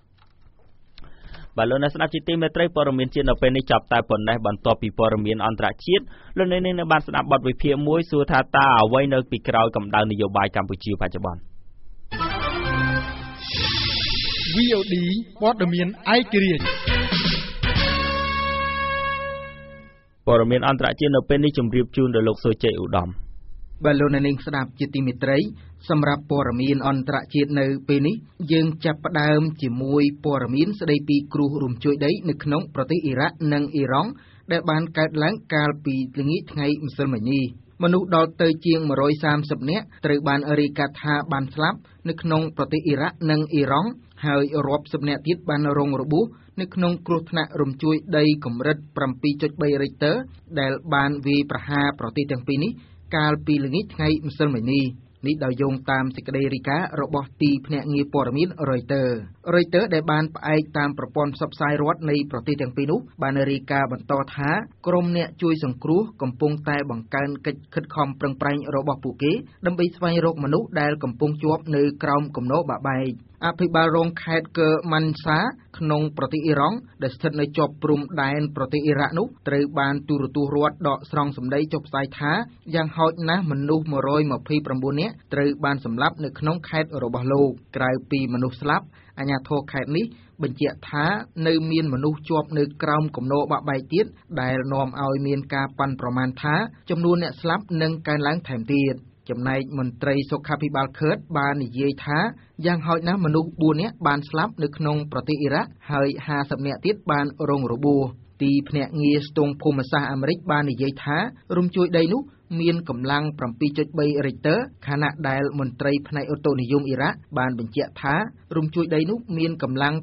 Speaker 1: បាទលោកអ្នកស្ដាប់ជាទីមេត្រីព័ត៌មានជាតិនៅពេលនេះចាប់តែប៉ុណ្ណេះបន្ទាប់ពីព័ត៌មានអន្តរជាតិលោកអ្នកនាងនៅបានស្ដាប់បទវិភាគមួយសួរថាតើអ្វីនៅពីក្រោយកម្ដៅនយោបាយកម្ពុជាបច្ចុប្បន្ន
Speaker 3: វី អូ ឌី ព័ត៌មានឯករាជ្យ
Speaker 1: ព័ត៌មានអន្តរជាតិនៅពេលនេះជម្រាបជូនដល់លោកសុជ័យឧត្តម
Speaker 10: បាទលោកអ្នកនាងស្ដាប់ជាទីមេត្រីសម្រាប់ព័ត៌មានអន្តរជាតិនៅពេលនេះយើងចាប់ផ្ដើមជាមួយព័ត៌មានស្ដីពីគ្រោះរំជួយដីនៅក្នុងប្រទេសអ៊ីរ៉ាក់និងអ៊ីរ៉ង់ដែលបានកើតឡើងកាលពីល្ងាចថ្ងៃម្សិលមិញនេះមនុស្សដល់ទៅជាងmột trăm ba mươiនាក់ត្រូវបានរាយការណ៍ថាបានស្លាប់នៅក្នុងប្រទេសអ៊ីរ៉ាក់និងអ៊ីរ៉ង់ហើយរាប់សិបនាក់ទៀតបានរងរបួសនៅក្នុងគ្រោះថ្នាក់រំជួយដីកម្រិតbảy.3 Richter ដែលបានវាយប្រហារប្រទេសទាំងពីរនេះកាលពីល្ងាចថ្ងៃម្សិលមិញនេះនេះដោយយោងតាមសេចក្តីរាយការណ៍របស់ទីភ្នាក់ងារព័ត៌មាន Reuters Reuters ដែលបានផ្អែកតាមប្រព័ន្ធផ្សព្វផ្សាយរដ្ឋនៃប្រទេសទាំងពីរនោះបានរាយការណ៍បន្តថាក្រុមអ្នកជួយសង្គ្រោះកំពុងតែបង្កើនកិច្ចខិតខំប្រឹងប្រែងរបស់ពួកគេដើម្បីស្វែងរកមនុស្សដែលកំពុងជាប់នៅក្រោមគំនរបាក់បែកអភិបាលរងខេត្តកើម៉ាន់សាក្នុងប្រទេសអ៊ីរ៉ង់ដែលស្ថិតនៅជាប់ព្រំដែនប្រទេសអ៊ីរ៉ាក់នោះត្រូវបានទូរទស្សន៍រដ្ឋដកស្រង់សម្ដីចុះផ្សាយថាយ៉ាងហោចណាស់មនុស្សmột trăm hai mươi chínនាក់ត្រូវបានសម្លាប់នៅក្នុងខេត្តរបស់លោកក្រៅពីមនុស្សស្លាប់អាជ្ញាធរខេត្តនេះបញ្ជាក់ថានៅមានមនុស្សជាប់នៅក្រោមគំនរបាក់បែកទៀតដែលនាំឲ្យមានការប៉ាន់ប្រមាណថាចំនួនអ្នកស្លាប់នឹងកើនឡើងថែមទៀតចំណែកមន្ត្រីសុខាភិបាលខេត្តបាននិយាយថាយ៉ាងហោចណាស់មនុស្សbốnនាក់បានស្លាប់នៅក្នុងប្រទេសអ៊ីរ៉ាក់ហើយห้าสิบនាក់ទៀតបានរងរបួសទីភ្នាក់ងារស្ទង់ភូមិសាស្ត្រអាមេរិកបាននិយាយថារំជួយដីនោះមានកម្លាំងbảy.3 Richter ខណៈដែលមន្ត្រីផ្នែកអូតូនិយមអ៊ីរ៉ាក់បានបញ្ជាក់ថារំជួយដីនោះមានកម្លាំង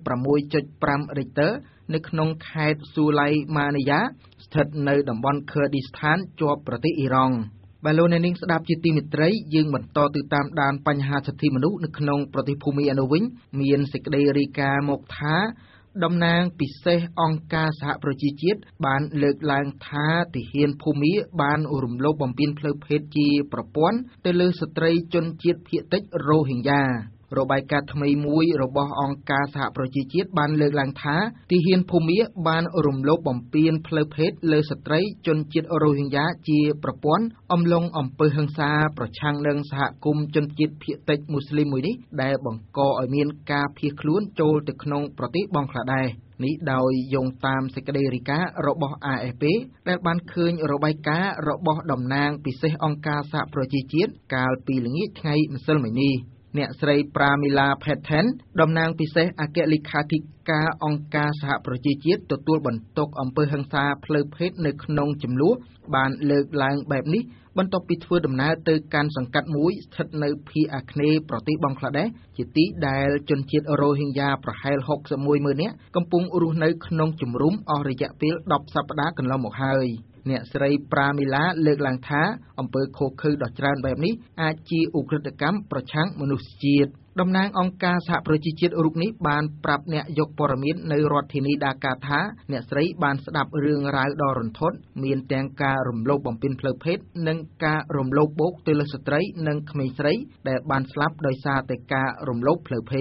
Speaker 10: 6.5 Richter នៅក្នុងខេត្តស៊ូឡៃម៉ានីយ៉ាស្ថិតនៅតំបន់ឃឺឌីស្ថានជាប់ប្រទេសអ៊ីរ៉ង់បាទលោកអ្នកនាងស្ដាប់ជាទីមេត្រីយើងបន្តទៅតាមដានបញ្ហាសិទ្ធិមនុស្សនៅក្នុងប្រទេសភូមាឯនោះវិញមានសេចក្តីរាយការណ៍មកថាតំណាងពិសេសអង្គការសហប្រជាជាតិបានលើកឡើងថាទាហានភូមាបានរំលោភបំពានផ្លូវភេទជាប្រព័ន្ធទៅលើស្ត្រីជនជាតិភាគតិចរ៉ូហិញយ៉ារបាយការណ៍ថ្មីមួយរបស់អង្គការសហប្រជាជាតិបានលើកឡើងថាទាហានភូមាបានរំលោភបំពានផ្លូវភេទលើស្ត្រីជនជាតិរ៉ូហិញយ៉ាជាប្រព័ន្ធអំឡុងអំពើហិង្សាប្រឆាំងនឹងសហគមន៍ជនជាតិភាគតិចមូស្លីមមួយនេះដែលបង្កឲ្យមានការភៀសខ្លួនចូលទៅក្នុងប្រទេសបង់ក្លាដេសនេះដោយយោងតាមសេចក្តីរាយការណ៍របស់ A F P ដែលបានឃើញរបាយការណ៍របស់តំណាងពិសេសអង្គការសហប្រជាជាតិកាលពីល្ងាចថ្ងៃម្សិលមិញនេះអ្នកស្រី Pramila Patten តំណាងពិសេសអគ្គលេខាធិការអង្គការសហប្រជាជាតិទទួលបន្ទុកអំពើហិង្សាផ្លូវភេទនៅក្នុងចំនួនបានលើកឡើងបែបនេះបន្ទាប់ពីធ្វើដំណើរទៅកាន់សង្កាត់មួយស្ថិតនៅភាគអាគ្នេយ៍ប្រទេសបង់ក្លាដេសជាទីដែលជនជាតិរ៉ូហិញយ៉ាប្រហែលหกสิบเอ็ดម៉ឺននាក់កំពុងរស់នៅក្នុងជំរំអស់រយៈពេលដប់សប្តាហ៍កន្លងមកហើយអ្នកស្រី Pramila លើកឡើងថាអំពើឃោរឃៅដ៏ច្រើនបែបនេះអាចជាឧក្រិដ្ឋកម្មប្រឆាំងមនុស្សជាតិតំណាងអង្គការសហប្រជាជាតិរូបនេះបានប្រាប់អ្នកយកព័ត៌មាននៅរដ្ឋធានីដាកាថាអ្នកស្រីបានស្ដាប់រឿងរ៉ាវដ៏រន្ធត់មានទាំងការរំលោភបំពានផ្លូវភេទនិងការរំលោភបោកទៅលើស្ត្រីនិងក្មេងស្រីដែលបានស្លាប់ដោយសារតែការរំលោភផ្លូវភេទ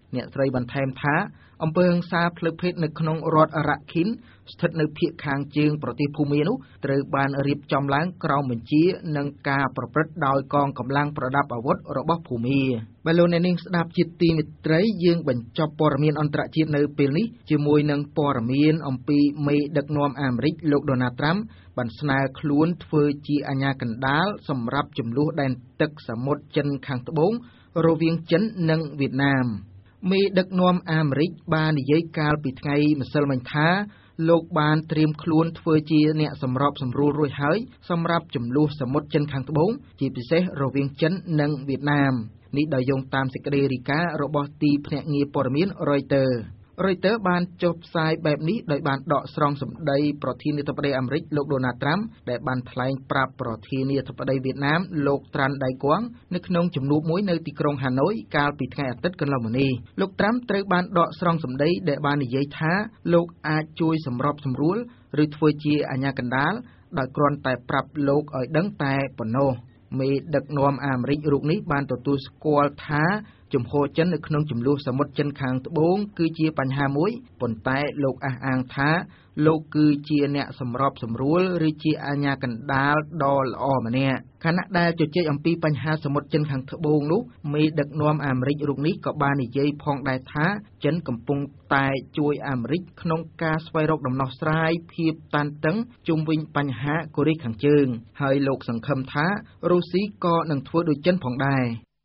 Speaker 10: អ្នកស្រីបន្ថែមថាអំពើហិង្សាផ្លូវភេទនៅក្នុងរដ្ឋរ៉ាខិនស្ថិតនៅភាគខាងជើងប្រទេសភូមានោះត្រូវបានរៀបចំឡើងក្រោមបញ្ជានិងការប្រព្រឹត្តដោយកងកម្លាំងប្រដាប់អាវុធរបស់ភូមាបើលោកអ្នកនាងស្ដាប់ជាទីមេត្រីយើងបញ្ចប់ព័ត៌មានអន្តរជាតិនៅពេលនេះជាមួយនឹងព័ត៌មានអំពីមេដឹកនាំអាមេរិកលោកដូណាល់ត្រាំបានស្នើខ្លួនធ្វើជាអាជ្ញាកណ្ដាលសម្រាប់ចំនួនដែនទឹកសមុទ្រចិនខាងត្បូងរវាងចិននិងវៀតណាមមេដឹកនាំអាមេរិកបាននិយាយកាលពីថ្ងៃម្សិលមិញថាលោកបានត្រៀមខ្លួនធ្វើជាអ្នកសម្របសម្រួលរួចហើយសម្រាប់ចំនួនសមុទ្រចិនខាងត្បូងជាពិសេសរវាងចិននិងវៀតណាមនេះដោយយោងតាមសេចក្តីរាយការណ៍របស់ទីភ្នាក់ងារព័ត៌មាន Reuters Reuters បានចុះផ្សាយបែបនេះដោយបានដកស្រង់សម្ដីប្រធានាធិបតីអាមេរិកលោកដូណាល់ត្រាំដែលបានថ្លែងប្រាប់ប្រធានាធិបតីវៀតណាមលោកត្រាន់ដៃគួងនៅក្នុងជំនួបមួយនៅទីក្រុងហាណូយកាលពីថ្ងៃអាទិត្យកន្លងមកនេះលោកត្រាំត្រូវបានដកស្រង់សម្ដីដែលបាននិយាយថាលោកអាចជួយសម្របសម្រួលឬធ្វើជាអាជ្ញាកណ្ដាលដោយគ្រាន់តែប្រាប់លោកឲ្យដឹងតែប៉ុណ្ណោះមេដឹកនាំអាមេរិករូបនេះបានទទួលស្គាល់ថាជំហរចិននៅក្នុងចំនួនសមុទ្រចិនខាងត្បូងគឺជាបញ្ហាមួយប៉ុន្តែលោកអះអាងថាលោកគឺជាអ្នកសម្របសម្រួលឬជាអាជ្ញាកណ្ដាលដ៏ល្អម្នាក់ខណៈដែលជជែកអំពីបញ្ហាសមុទ្រចិនខាងត្បូងនោះមេដឹកនាំអាមេរិករូបនេះក៏បាននិយាយផងដែរថាចិនកំពុងតែជួយអាមេរិកក្នុងការស្វែងរកដំណោះស្រាយភាពតានតឹងជុំវិញបញ្ហាកូរ៉េខាងជើងហើយលោកសង្ឃឹមថារុស្ស៊ីក៏នឹងធ្វើដូចចិនផងដែរ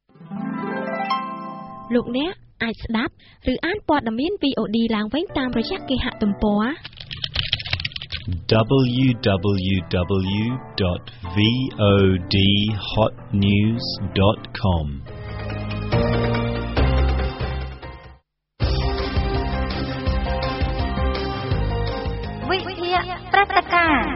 Speaker 7: លោកអ្នកអាចស្ដាប់ឬអានព័ត៌មាន វី អូ ឌី ឡើងវិញតាមរយៈគេហទំព័រ
Speaker 11: double-u double-u double-u dot v o d hot news dot com
Speaker 7: វិទ្យាព្រឹត្តិការណ៍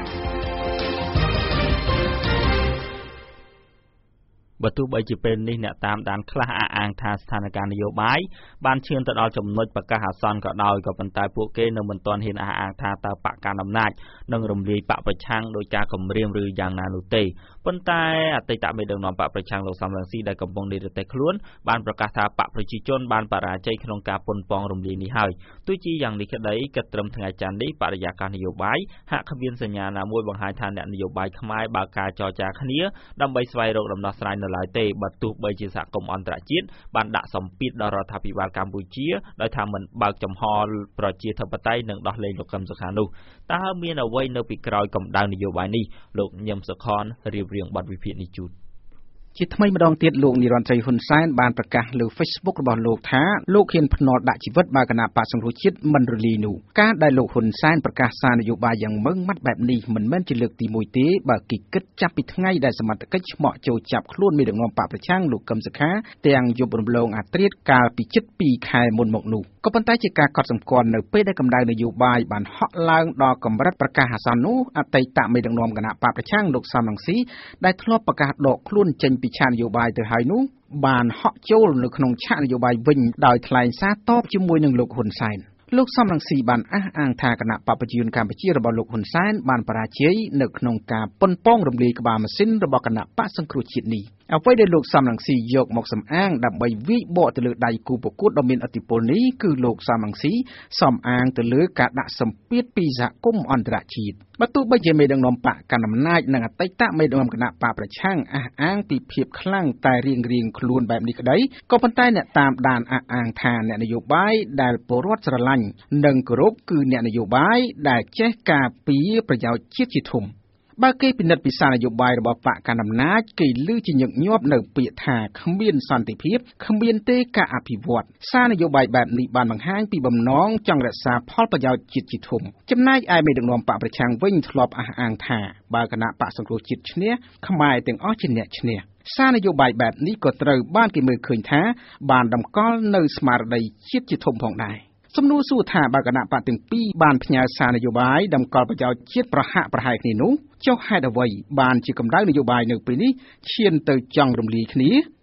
Speaker 1: បើទោះបីជាពេលនេះអ្នកតាមដានខ្លះអះអាងថាស្ថានភាពនយោបាយបានឈានទៅដល់ចំណុចប្រកាសអាសន្នក៏ដោយក៏ប៉ុន្តែពួកគេនៅមិនទាន់ហ៊ានអះអាងថាតើបកកណ្ដាលអំណាចនឹងរំលាយបកប្រឆាំងដោយការគម្រាមឬយ៉ាងណានោះទេប៉ុន្តែអតីតមេដឹកនាំបកប្រឆាំងលោកសំរងស៊ីដែលកំពុងនិរទេសខ្លួនបានប្រកាសថាបកប្រជាជនបានបរាជ័យក្នុងការប៉ុនប៉ងរំលាយនេះហើយទោះជាយ៉ាងនេះក្តីគិតត្រឹមថ្ងៃច័ន្ទនេះបរិយាកាសនយោបាយហាក់គ្មានសញ្ញាណាមួយបង្ហាញថាអ្នកនយោបាយខ្មែរបើកការចរចាគ្នាដើម្បីស្វែងរកដំណោះស្រាយនៅឡើយទេបើទោះបីជាសហគមន៍អន្តរជាតិបានដាក់សម្ពាធដល់រដ្ឋាភិបាលកម្ពុជាដោយថាមិនបើកចំហប្រជាធិបតេយ្យនិងដោះលែងលោកកឹមសុខានោះតើមានអ្វីនៅពីក្រោយកម្ដៅនយោបាយនេះលោកញឹមសុខនរៀបរៀងបទវិភាគនេះជូនជាថ្មីម្ដងទៀតលោកនិរន្តរីហ៊ុនសែនបានប្រកាសលើ Facebook របស់លោកថាលោកហ៊ានភ្នាល់ដាក់ជីវិតបើគណៈបក្សសង្គ្រោះជាតិមិនរលាយនោះការដែលលោកហ៊ុនសែនប្រកាសសារនយោបាយយ៉ាងម៉ឺងម៉ាត់បែបនេះមិនមែនជាលើកទីមួយទេបើគេគិតចាប់ពីថ្ងៃដែលសមត្ថកិច្ចឆ្មក់ចូលចាប់ខ្លួនមេដឹកនាំបកប្រឆាំងលោកកឹមសុខាទាំងយប់រំលងអាត្រៀតកាលពីជិតពីរខែមុនមកនោះក៏ប៉ុន្តែជាការកត់សម្គាល់នៅពេលដែលកម្ដៅនយោបាយបានហក់ឡើងដល់កម្រិតប្រកាសអាសន្ននោះអតីតមេដឹកនាំគណៈបកប្រឆាំងលោកសំរងស៊ីដែលធ្លាប់ប្រកាសដកខ្លួនចេញពីឆាកនយោបាយទៅហើយនោះបានហក់ចូលនៅក្នុងឆាកនយោបាយវិញដោយថ្លែងសារតបជាមួយនឹងលោកហ៊ុនសែនលោកសំរងស៊ីបានអះអាងថាគណៈបព្វជិជនកម្ពុជារបស់លោកហ៊ុនសែនបានបរាជ័យនៅក្នុងការប៉ុនប៉ងរំលាយក្បាលម៉ាស៊ីនរបស់គណៈបក្សសង្គ្រោះជាតិនេះអ្វីដែលលោកសំរងស៊ីយកមកសំអាងដើម្បីវាយបកទៅលើដៃគូប្រកួតដ៏មានឥទ្ធិពលនេះគឺលោកសំរងស៊ីសំអាងទៅលើការដាក់សម្ពាធពីសហគមន៍អន្តរជាតិបើទោះបីជាមេដឹកនាំបកកណ្ដាលអំណាចនិងអតីតមេដឹកនាំគណៈបកប្រឆាំងអះអាងពីភាពខ្លាំងតែរៀងរៀងខ្លួនបែបនេះក្តីក៏ប៉ុន្តែអ្នកតាមដានអះអាងថាអ្នកនយោបាយដែលពលរដ្ឋស្រឡាញ់និងគោរពគឺអ្នកនយោបាយដែលចេះការពារប្រយោជន៍ជាតិជាធំបើគេពិនិត្យពីសារនយោបាយរបស់បកកណ្ដាលអំណាចគេឮជាញឹកញាប់នៅពាក្យថាគ្មានសន្តិភាពគ្មានទេការអភិវឌ្ឍសារនយោបាយបែបនេះបានបង្ហាញពីបំណងចង់រក្សាផលប្រយោជន៍ជាតិជាធំចំណែកឯមេដឹកនាំបកប្រឆាំងវិញធ្លាប់អះអាងថាបើគណៈបកសង្គ្រោះជាតិឈ្នះខ្មែរទាំងអស់ជាអ្នកឈ្នះសារនយោបាយបែបនេះក៏ត្រូវបានគេមើលឃើញថាបានតម្កល់នៅស្មារតីជាតិជាធំផងដែរសំណួរសួរថាបើគណៈបកទាំងពីរបានផ្ញើសារនយោបាយតម្កល់ប្រយោជន៍ជាតិប្រហាក់ប្រហែលគ្នានោះចុះហេតុអ្វីបានជាកម្ដៅនយោបាយនៅពេលនេះឈានទៅចង់រំលាយគ្នា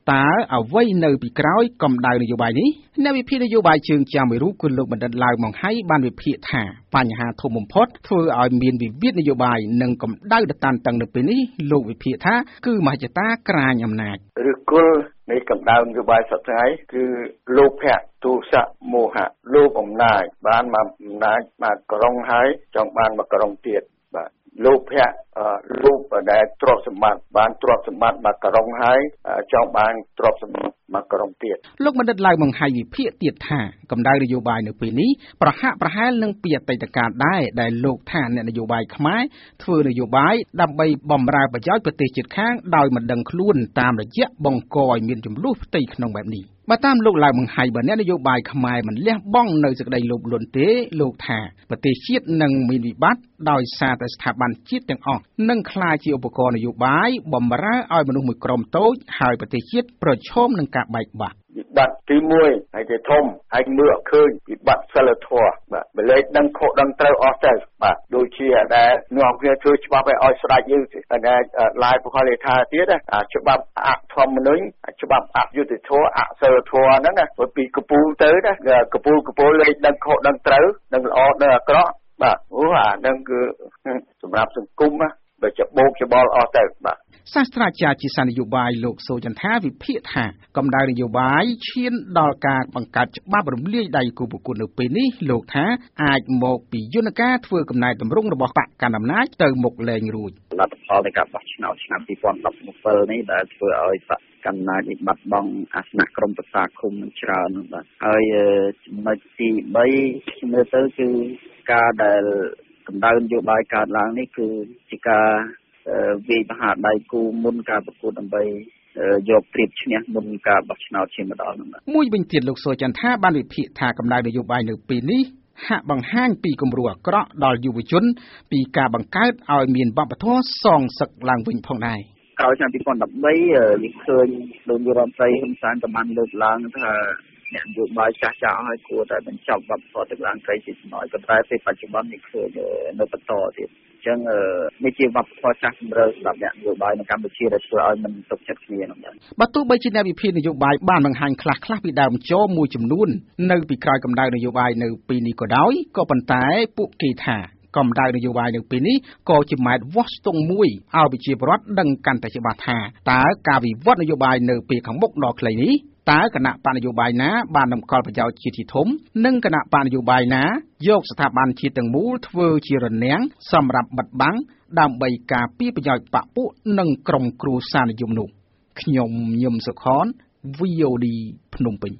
Speaker 12: តើអ្វីនៅពីក្រោយកម្ដៅនយោបាយនេះអ្នកវិភាគនយោបាយជើងចាំមួយរូបគឺលោកបណ្ឌិតឡាវម៉ុងហៃបានវិភាគថាបញ្ហាធំបំផុតធ្វើឲ្យមានវិវាទនយោបាយនិងកម្ដៅតានតឹងនៅពេលនេះលោកវិភាគថាគឺមហិច្ឆតាក្រាញអំណាច
Speaker 2: ឬគល់នៃកម្ដៅនយោបាយសប្តាហ៍គឺលោភៈទោសៈមោហៈលោភអំណាចបានមកអំណាចមកក្រុងហើយចង់បានមកក្រុងទៀតបាទលោភៈលោភដែលទ្រព្យសម្បត្តិបានទ្រព្យសម្បត្តិមកក្រុងហើយចង់បានទ្រព្យសម្បត្តិមកក្រុងទៀត
Speaker 12: លោកបណ្ឌិតឡាវម៉ុងហៃវិភាគទៀតថាកម្ដៅនយោបាយនៅពេលនេះប្រហាក់ប្រហែលនឹងពីអតីតកាលដែរដែលលោកថាអ្នកនយោបាយខ្មែរធ្វើនយោបាយដើម្បីបម្រើប្រយោជន៍ប្រទេសជិតខាងដោយមិនដឹងខ្លួនតាមរយៈបង្កឲ្យមានចំនួនផ្ទៃក្នុងបែបនេះបើតាមលោកឡាវម៉ុងហៃបើអ្នកនយោបាយខ្មែរមិនលះបង់នៅសេចក្តីលោភលន់ទេលោកថាប្រទេសជាតិនឹងមានវិបត្តិដោយសារតែស្ថាប័នជាតិទាំងអស់នឹងក្លាយជាឧបករណ៍នយោបាយបម្រើឲ្យមនុស្សមួយក្រុមតូចហើយប្រទេសជាតិប្រឈមនឹងការបែកបាក់
Speaker 2: វិបត្តិទីមួយហើយទៅធំហើយមើលអត់ឃើញវិបត្តិសិលធម៌បាទបលេខដឹងខុសដឹងត្រូវអស់ទៅបាទដូចជាដែលនាំគ្នាធ្វើច្បាប់ឲ្យស្ដេចយើងដែលឡាយផលលេខាទៀតច្បាប់អធម្មនុញ្ញច្បាប់អយុត្តិធម៌អសិលធម៌ហ្នឹងណាពីកពូលទៅណាកពូលកពូលលេខដឹងខុសដឹងត្រូវដឹងល្អដឹងអាក្រក់បាទអូអាហ្នឹងគឺសម្រាប់សង្គមណាបើច្បោកច្បល់អស់ទៅបាទ
Speaker 12: សាស្ត្រាចារ្យជាសាននយោបាយលោកសូចន្ទាវិភាគថាកម្ដៅនយោបាយឈានដល់ការបង្កើតច្បាប់រំលាយដៃគូប្រកួតនៅពេលនេះលោកថាអាចមកពីយន្តការធ្វើកំណែតម្រង់របស់បកកណ្ដាលអំណាចទៅមុខលែងរួច
Speaker 2: លទ្ធផលនៃការបោះឆ្នោតឆ្នាំពីរពាន់ដប់bảyនេះដែលធ្វើឲ្យបកកណ្ដាលនេះបាត់បង់អាសនៈក្រុមប្រឹក្សាឃុំនឹងច្រើនបាទហើយចំណុចទីបីខ្ញុំមើលទៅគឺការដែលកម្ដៅនយោបាយកើតឡើងនេះគឺជាការវាយប្រហារដៃគូមុនការប្រកួតដើម្បីយកព្រៀបឈ្នះមុនការបោះឆ្នោតជាម្ដងនោះ
Speaker 12: មួយវិញទៀតលោកសូចន្ទាបានវិភាគថាកម្ដៅនយោបាយនៅពេលនេះហាក់បង្ហាញពីគំរូអាក្រក់ដល់យុវជនពីការបង្កើតឲ្យមានវប្បធម៌សងសឹកឡើងវិញផងដែរ
Speaker 2: ក្រោយឆ្នាំពីរពាន់ដប់បីយើងឃើញលោកនាយរដ្ឋមន្ត្រីហ៊ុនសែនក៏បានលើកឡើងថាអ្នកនយោបាយចាស់ចាស់ឲ្យគួរតែបញ្ចប់វប្បធម៌ទឹកឡើងត្រីជាចំណយក៏តែពេលបច្ចុប្បន្ននេះឃើញនៅបន្តទៀតអញ្ចឹងនេះជាវប្បធម៌ចាស់សម្រើសម្រាប់អ្នកនយោបាយនៅកម្ពុជាដែលធ្វើឲ្យមិនទុកចិត្តគ្នានោះដែរ
Speaker 12: បើទោះបីជាអ្នកវិភាគនយោបាយបានបង្ហាញខ្លះខ្លះពីដើមចោលមួយចំនួននៅពីក្រោយកម្ដៅនយោបាយនៅពេលនេះក៏ដោយក៏ប៉ុន្តែពួកគេថាកម្ដៅនយោបាយនៅពេលនេះក៏ជាម៉ែត្រវាស់ស្ទង់មួយឲ្យប្រជាពលរដ្ឋដឹងកាន់តែច្បាស់ថាតើការវិវត្តនយោបាយនៅពេលខាងមុខដ៏ខ្លីនេះតើគណៈបកនយោបាយណាបានតម្កល់ប្រយោជន៍ជាតិជាធំនិងគណៈបកនយោបាយណាយកស្ថាប័នជាតិទាំងមូលធ្វើជារនាំងសម្រាប់បិទបាំងដើម្បីការពារប្រយោជន៍បកពួកនិងក្រុមគ្រួសារនិយមនោះខ្ញុំញឹមសុខន V O D ភ្នំពេញ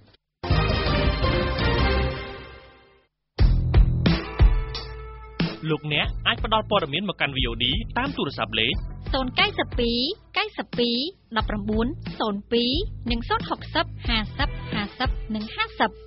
Speaker 6: លោកអ្នកអាចផ្ដល់ព័ត៌មានមកកាន់ V O D តាមទូរស័ព្ទលេខ
Speaker 7: ศูนย์ เก้า สอง เก้า สอง หนึ่ง เก้า ศูนย์ ศูนย์ สอง หนึ่ง หก ศูนย์ ห้า ศูนย์ ห้า ศูนย์ หนึ่ง ห้า ศูนย์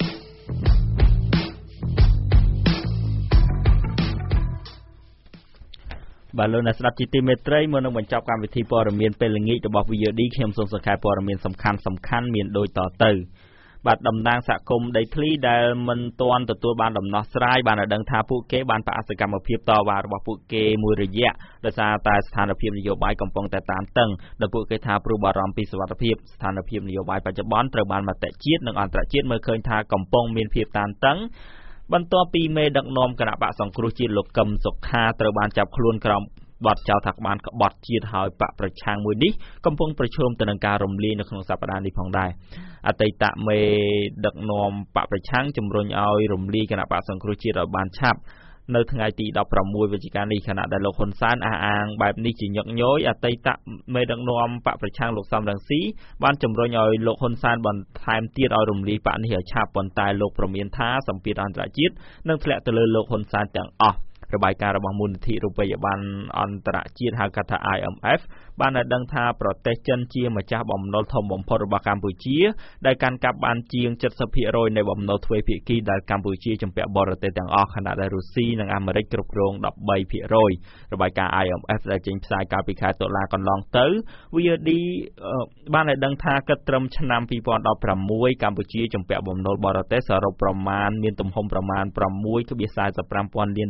Speaker 1: បាទលោកអ្នកស្ដាប់ជាទីមេត្រីមុននឹងបញ្ចប់កម្មវិធីព័ត៌មានពេលល្ងាចរបស់ V O D ខ្ញុំសូមសរសេរព័ត៌មានសំខាន់សំខាន់មានដូចតទៅបាទតំណាងសហគមន៍ដីធ្លីដែលមិនទាន់ទទួលបានដំណោះស្រាយបានឲ្យដឹងថាពួកគេបានបដិសេធកម្មភាពតវ៉ារបស់ពួកគេមួយរយៈដោយសារតែស្ថានភាពនយោបាយកំពុងតែតានតឹងដោយពួកគេថាព្រួយបារម្ភពីសុវត្ថិភាពស្ថានភាពនយោបាយបច្ចុប្បន្នត្រូវបានមតិជាតិនិងអន្តរជាតិមើលឃើញថាកំពុងមានភាពតានតឹងបន្ទាប់ពីមេដឹកនាំគណៈបកសង្គ្រោះជាតិលោកកឹមសុខាត្រូវបានចាប់ខ្លួនក្រោមបទចោទថាបានក្បត់ជាតិហើយបកប្រឆាំងមួយនេះកំពុងប្រឈមទៅនឹងការរំលាយនៅក្នុងសប្តាហ៍នេះផងដែរអតីតមេដឹកនាំបកប្រឆាំងជំរុញឲ្យរំលាយគណៈបកសង្គ្រោះជាតិឲ្យបានឆាប់នៅថ្ងៃទីដប់ប្រាំមួយវិច្ឆិកានេះខណៈដែលលោកហ៊ុនសែនអះអាងបែបនេះជាញឹកញយអតីតមេដឹកនាំបកប្រឆាំងលោកសំរងស៊ីបានជំរុញឲ្យលោកហ៊ុនសែនបន្ថែមទៀតឲ្យរំលាយបកនេះឲ្យឆាប់ប៉ុន្តែលោកប្រមានថាសម្ពាធអន្តរជាតិនឹងធ្លាក់ទៅលើលោកហ៊ុនសែនទាំងអស់របាយការណ៍របស់មូលនិធិរូបិយប័ណ្ណអន្តរជាតិហៅកាត់ថា I M F បានឲ្យដឹងថាប្រទេសចិនជាម្ចាស់បំណុលធំបំផុតរបស់កម្ពុជាដែលកាន់កាប់បានជាង 七十ភាគរយ នៃបំណុលទ្វេភាគីដែលកម្ពុជាជំពាក់បរទេសទាំងអស់ខណៈដែលរុស្ស៊ីនិងអាមេរិកគ្រប់គ្រង ដប់បីភាគរយ របាយការណ៍ I M F ដែលចេញផ្សាយកាលពីខែតុលាកន្លងទៅ V O D បានឲ្យដឹងថាគិតត្រឹមឆ្នាំពីរពាន់ដប់ប្រាំមួយ កម្ពុជាជំពាក់បំណុលបរទេសសរុបប្រមាណមានទំហំប្រមាណ ប្រាំមួយ ភាគរយ ពាន់លានដុល្លារអា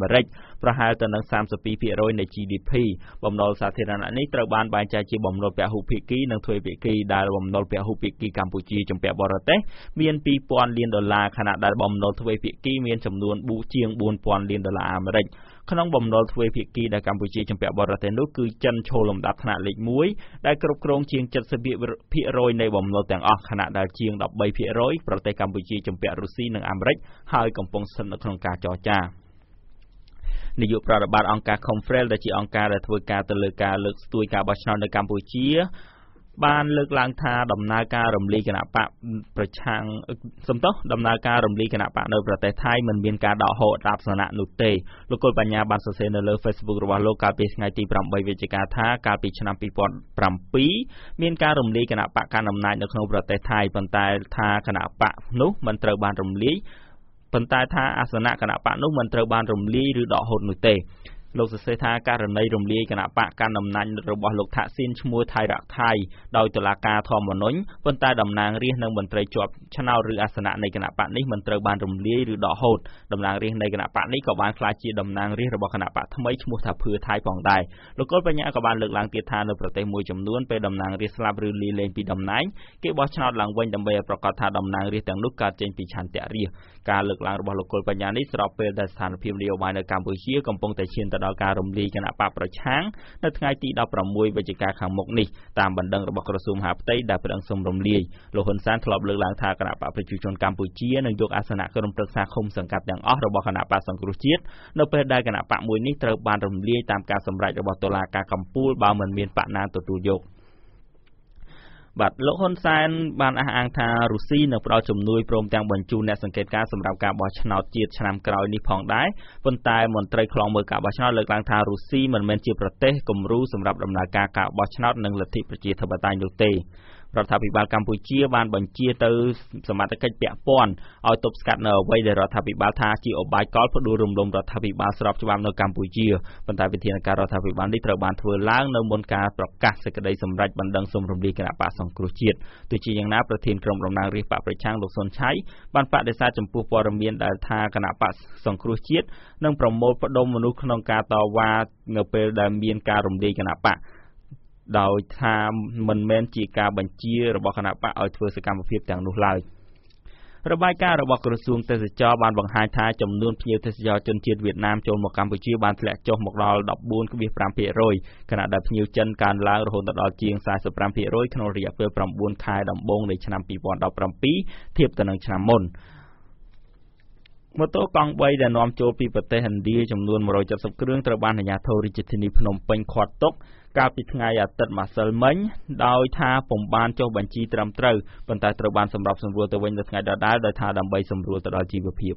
Speaker 1: មេរិកប្រហែលទៅនឹងសាមសិបពីរភាគរយ នៃ ជី ឌី ភី បំណុលសាធារណៈនេះត្រូវបានបែងចែកជាបំណុលពហុភាគីនិងទ្វេភាគីដែលបំណុលពហុភាគីកម្ពុជាជំពាក់បរទេសមានពីរពាន់លានដុល្លារខណៈដែលបំណុលទ្វេភាគីមានចំនួនជាងបួនពាន់លានដុល្លារអាមេរិកក្នុងបំណុលទ្វេភាគីដែលកម្ពុជាជំពាក់បរទេសនោះគឺចិនឈរលំដាប់ថ្នាក់លេខមួយដែលគ្រប់គ្រងជាង 칠십ភាគរយ នៃបំណុលទាំងអស់ខណៈដែលជាង 십삼ភាគរយ ប្រទេសកម្ពុជាជំពាក់រុស្ស៊ីនិងអាមេរិកហើយកំពុងស្ថិតនៅក្នុងការចរចានាយកប្រតិបត្តិអង្គការ Confrel ដែលជាអង្គការដែលធ្វើការទៅលើការលើកស្ទួយការបោះឆ្នោតនៅកម្ពុជាបានលើកឡើងថាដំណើរការរំលាយគណៈបកប្រឆាំងសំទោសដំណើរការរំលាយគណៈបកនៅប្រទេសថៃមិនមានការដកហូតអត្តសនៈនោះទេលោកគុលបញ្ញាបានសរសេរនៅលើ Facebook របស់លោកកាលពីថ្ងៃទីប្រាំបីវិច្ឆិកាថាកាលពីឆ្នាំពីរពាន់ប្រាំពីរមានការរំលាយគណៈបកកណ្ដាលអំណាចនៅក្នុងប្រទេសថៃប៉ុន្តែថាគណៈបកនោះមិនត្រូវបានរំលាយប៉ុន្តែថាអាសនៈគណៈបកនោះមិនត្រូវបានរំលាយឬដកហូតនោះទេលោកសរសេរថាករណីរំលាយគណៈបកកណ្ដាលអំណាចរបស់លោកថាក់ស៊ីនឈ្មោះថៃរ៉ាក់ថៃដោយតុលាការធម្មនុញ្ញប៉ុន្តែតំណាងរាស្ត្រនិងមន្ត្រីជាប់ឆ្នោតឬអាសនៈនៃគណៈបកនេះមិនត្រូវបានរំលាយឬដកហូតតំណាងរាស្ត្រនៃគណៈបកនេះក៏បានក្លាយជាតំណាងរាស្ត្ររបស់គណៈបកថ្មីឈ្មោះថាភឿថៃផងដែរលោកគុលបញ្ញាក៏បានលើកឡើងទៀតថានៅប្រទេសមួយចំនួនពេលតំណាងរាស្ត្រស្លាប់ឬលាលែងពីតំណែងគេបោះឆ្នោតឡើងវិញដើម្បីឲ្យប្រកាសថាតំណាងរាស្ត្រទាំងនោះកើតចេញពីឆន្ទៈរាស្ត្រការលើកឡើងរបស់លោកគុលបញ្ញានេះស្របពេលដែលស្ថានភាពនយោបាយនៅកម្ពុជាកំពុងតែឈានទៅដល់ការរំលាយគណៈបកប្រឆាំងនៅថ្ងៃទីដប់ប្រាំមួយវិច្ឆិកាខាងមុខនេះតាមបណ្ដឹងរបស់ក្រសួងមហាផ្ទៃដែលប្រឹងសុំរំលាយលោកហ៊ុនសែនធ្លាប់លើកឡើងថាគណៈបកប្រជាជនកម្ពុជានឹងយកអាសនៈក្រុមប្រឹក្សាឃុំសង្កាត់ទាំងអស់របស់គណៈបកសង្គ្រោះជាតិនៅពេលដែលគណៈបកមួយនេះត្រូវបានរំលាយតាមការសម្រេចរបស់តុលាការកំពូលបើមិនមានបកណាទទួលយកបាទលោកហ៊ុនសែនបានអះអាងថារុស្ស៊ីនឹងផ្ដល់ជំនួយព្រមទាំងបញ្ជូនអ្នកសង្កេតការណ៍សម្រាប់ការបោះឆ្នោតជាតិឆ្នាំក្រោយនេះផងដែរប៉ុន្តែមន្ត្រីខ្លងមើលការបោះឆ្នោតលើកឡើងថារុស្ស៊ីមិនមែនជាប្រទេសគំរូសម្រាប់ដំណើរការការបោះឆ្នោតនិងលទ្ធិប្រជាធិបតេយ្យនោះទេរដ្ឋាភិបាលកម្ពុជាបានបញ្ជាទៅសមត្ថកិច្ចពាក់ព័ន្ធឲ្យទប់ស្កាត់នៅអ្វីដែលរដ្ឋាភិបាលថាជាឧបាយកលផ្ដួលរំលំរដ្ឋាភិបាលស្របច្បាប់នៅកម្ពុជាប៉ុន្តែវិធានការរដ្ឋាភិបាលនេះត្រូវបានធ្វើឡើងនៅមុនការប្រកាសសេចក្តីសម្រេចបណ្ដឹងសុំរំលាយគណៈបកសង្គ្រោះជាតិទោះជាយ៉ាងណាប្រធានក្រុមតំណាងរាស្ត្របកប្រឆាំងលោកសុនឆៃបានបដិសេធចំពោះព័ត៌មានដែលថាគណៈបកសង្គ្រោះជាតិនឹងប្រមូលផ្ដុំមនុស្សក្នុងការតវ៉ានៅពេលដែលមានការរំលាយគណៈបកដោយថាមិនមែនជាការបញ្ជារបស់គណៈបកឲ្យធ្វើសកម្មភាពទាំងនោះឡើយរបាយការណ៍របស់ក្រសួងទេសចរបានបង្ហាញថាចំនួនភ្ញៀវទេសចរជនជាតិវៀតណាមចូលមកកម្ពុជាបានធ្លាក់ចុះមកដល់ ដប់បួនភាគប្រាំភាគរយ ខណៈដែលភ្ញៀវចិនកើនឡើងរហូតដល់ជាង សាសិបប្រាំភាគរយ ក្នុងរយៈពេលប្រាំបួនខែដំបូងនៃឆ្នាំពីរពាន់ដប់ប្រាំពីរធៀបទៅនឹងឆ្នាំមុនម៉ូតូកង់បីដែលនាំចូលពីប្រទេសឥណ្ឌាចំនួនmột trăm七mươiគ្រឿងត្រូវបានអាជ្ញាធររាជធានីភ្នំពេញឃាត់ទុកកាលពីថ្ងៃអាទិត្យម្សិលមិញដោយថាពុំបានចុះបញ្ជីត្រឹមត្រូវប៉ុន្តែត្រូវបានសម្របសម្រួលទៅវិញនៅថ្ងៃដដែលដោយថាដើម្បីសម្រួលទៅដល់ជីវភាព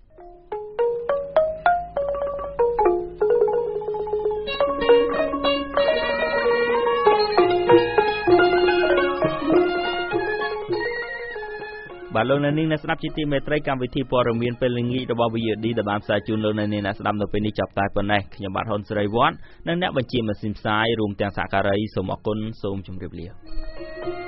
Speaker 1: បាទលោកអ្នកនាងអ្នកស្ដាប់ជាទីមេត្រីកម្មវិធីព័ត៌មានពេលល្ងាចរបស់ វី អូ ឌី ដែលបានផ្សាយជូនលោកអ្នកនាងអ្នកស្ដាប់នៅពេលនេះចាប់តែប៉ុណ្ណេះខ្ញុំបាទហ៊ុនសេរីវ័ណ្ណនិងអ្នកបញ្ជាម៉ាស៊ីនផ្សាយរួមទាំងសហការីសូមអរគុណសូមជម្រាបលា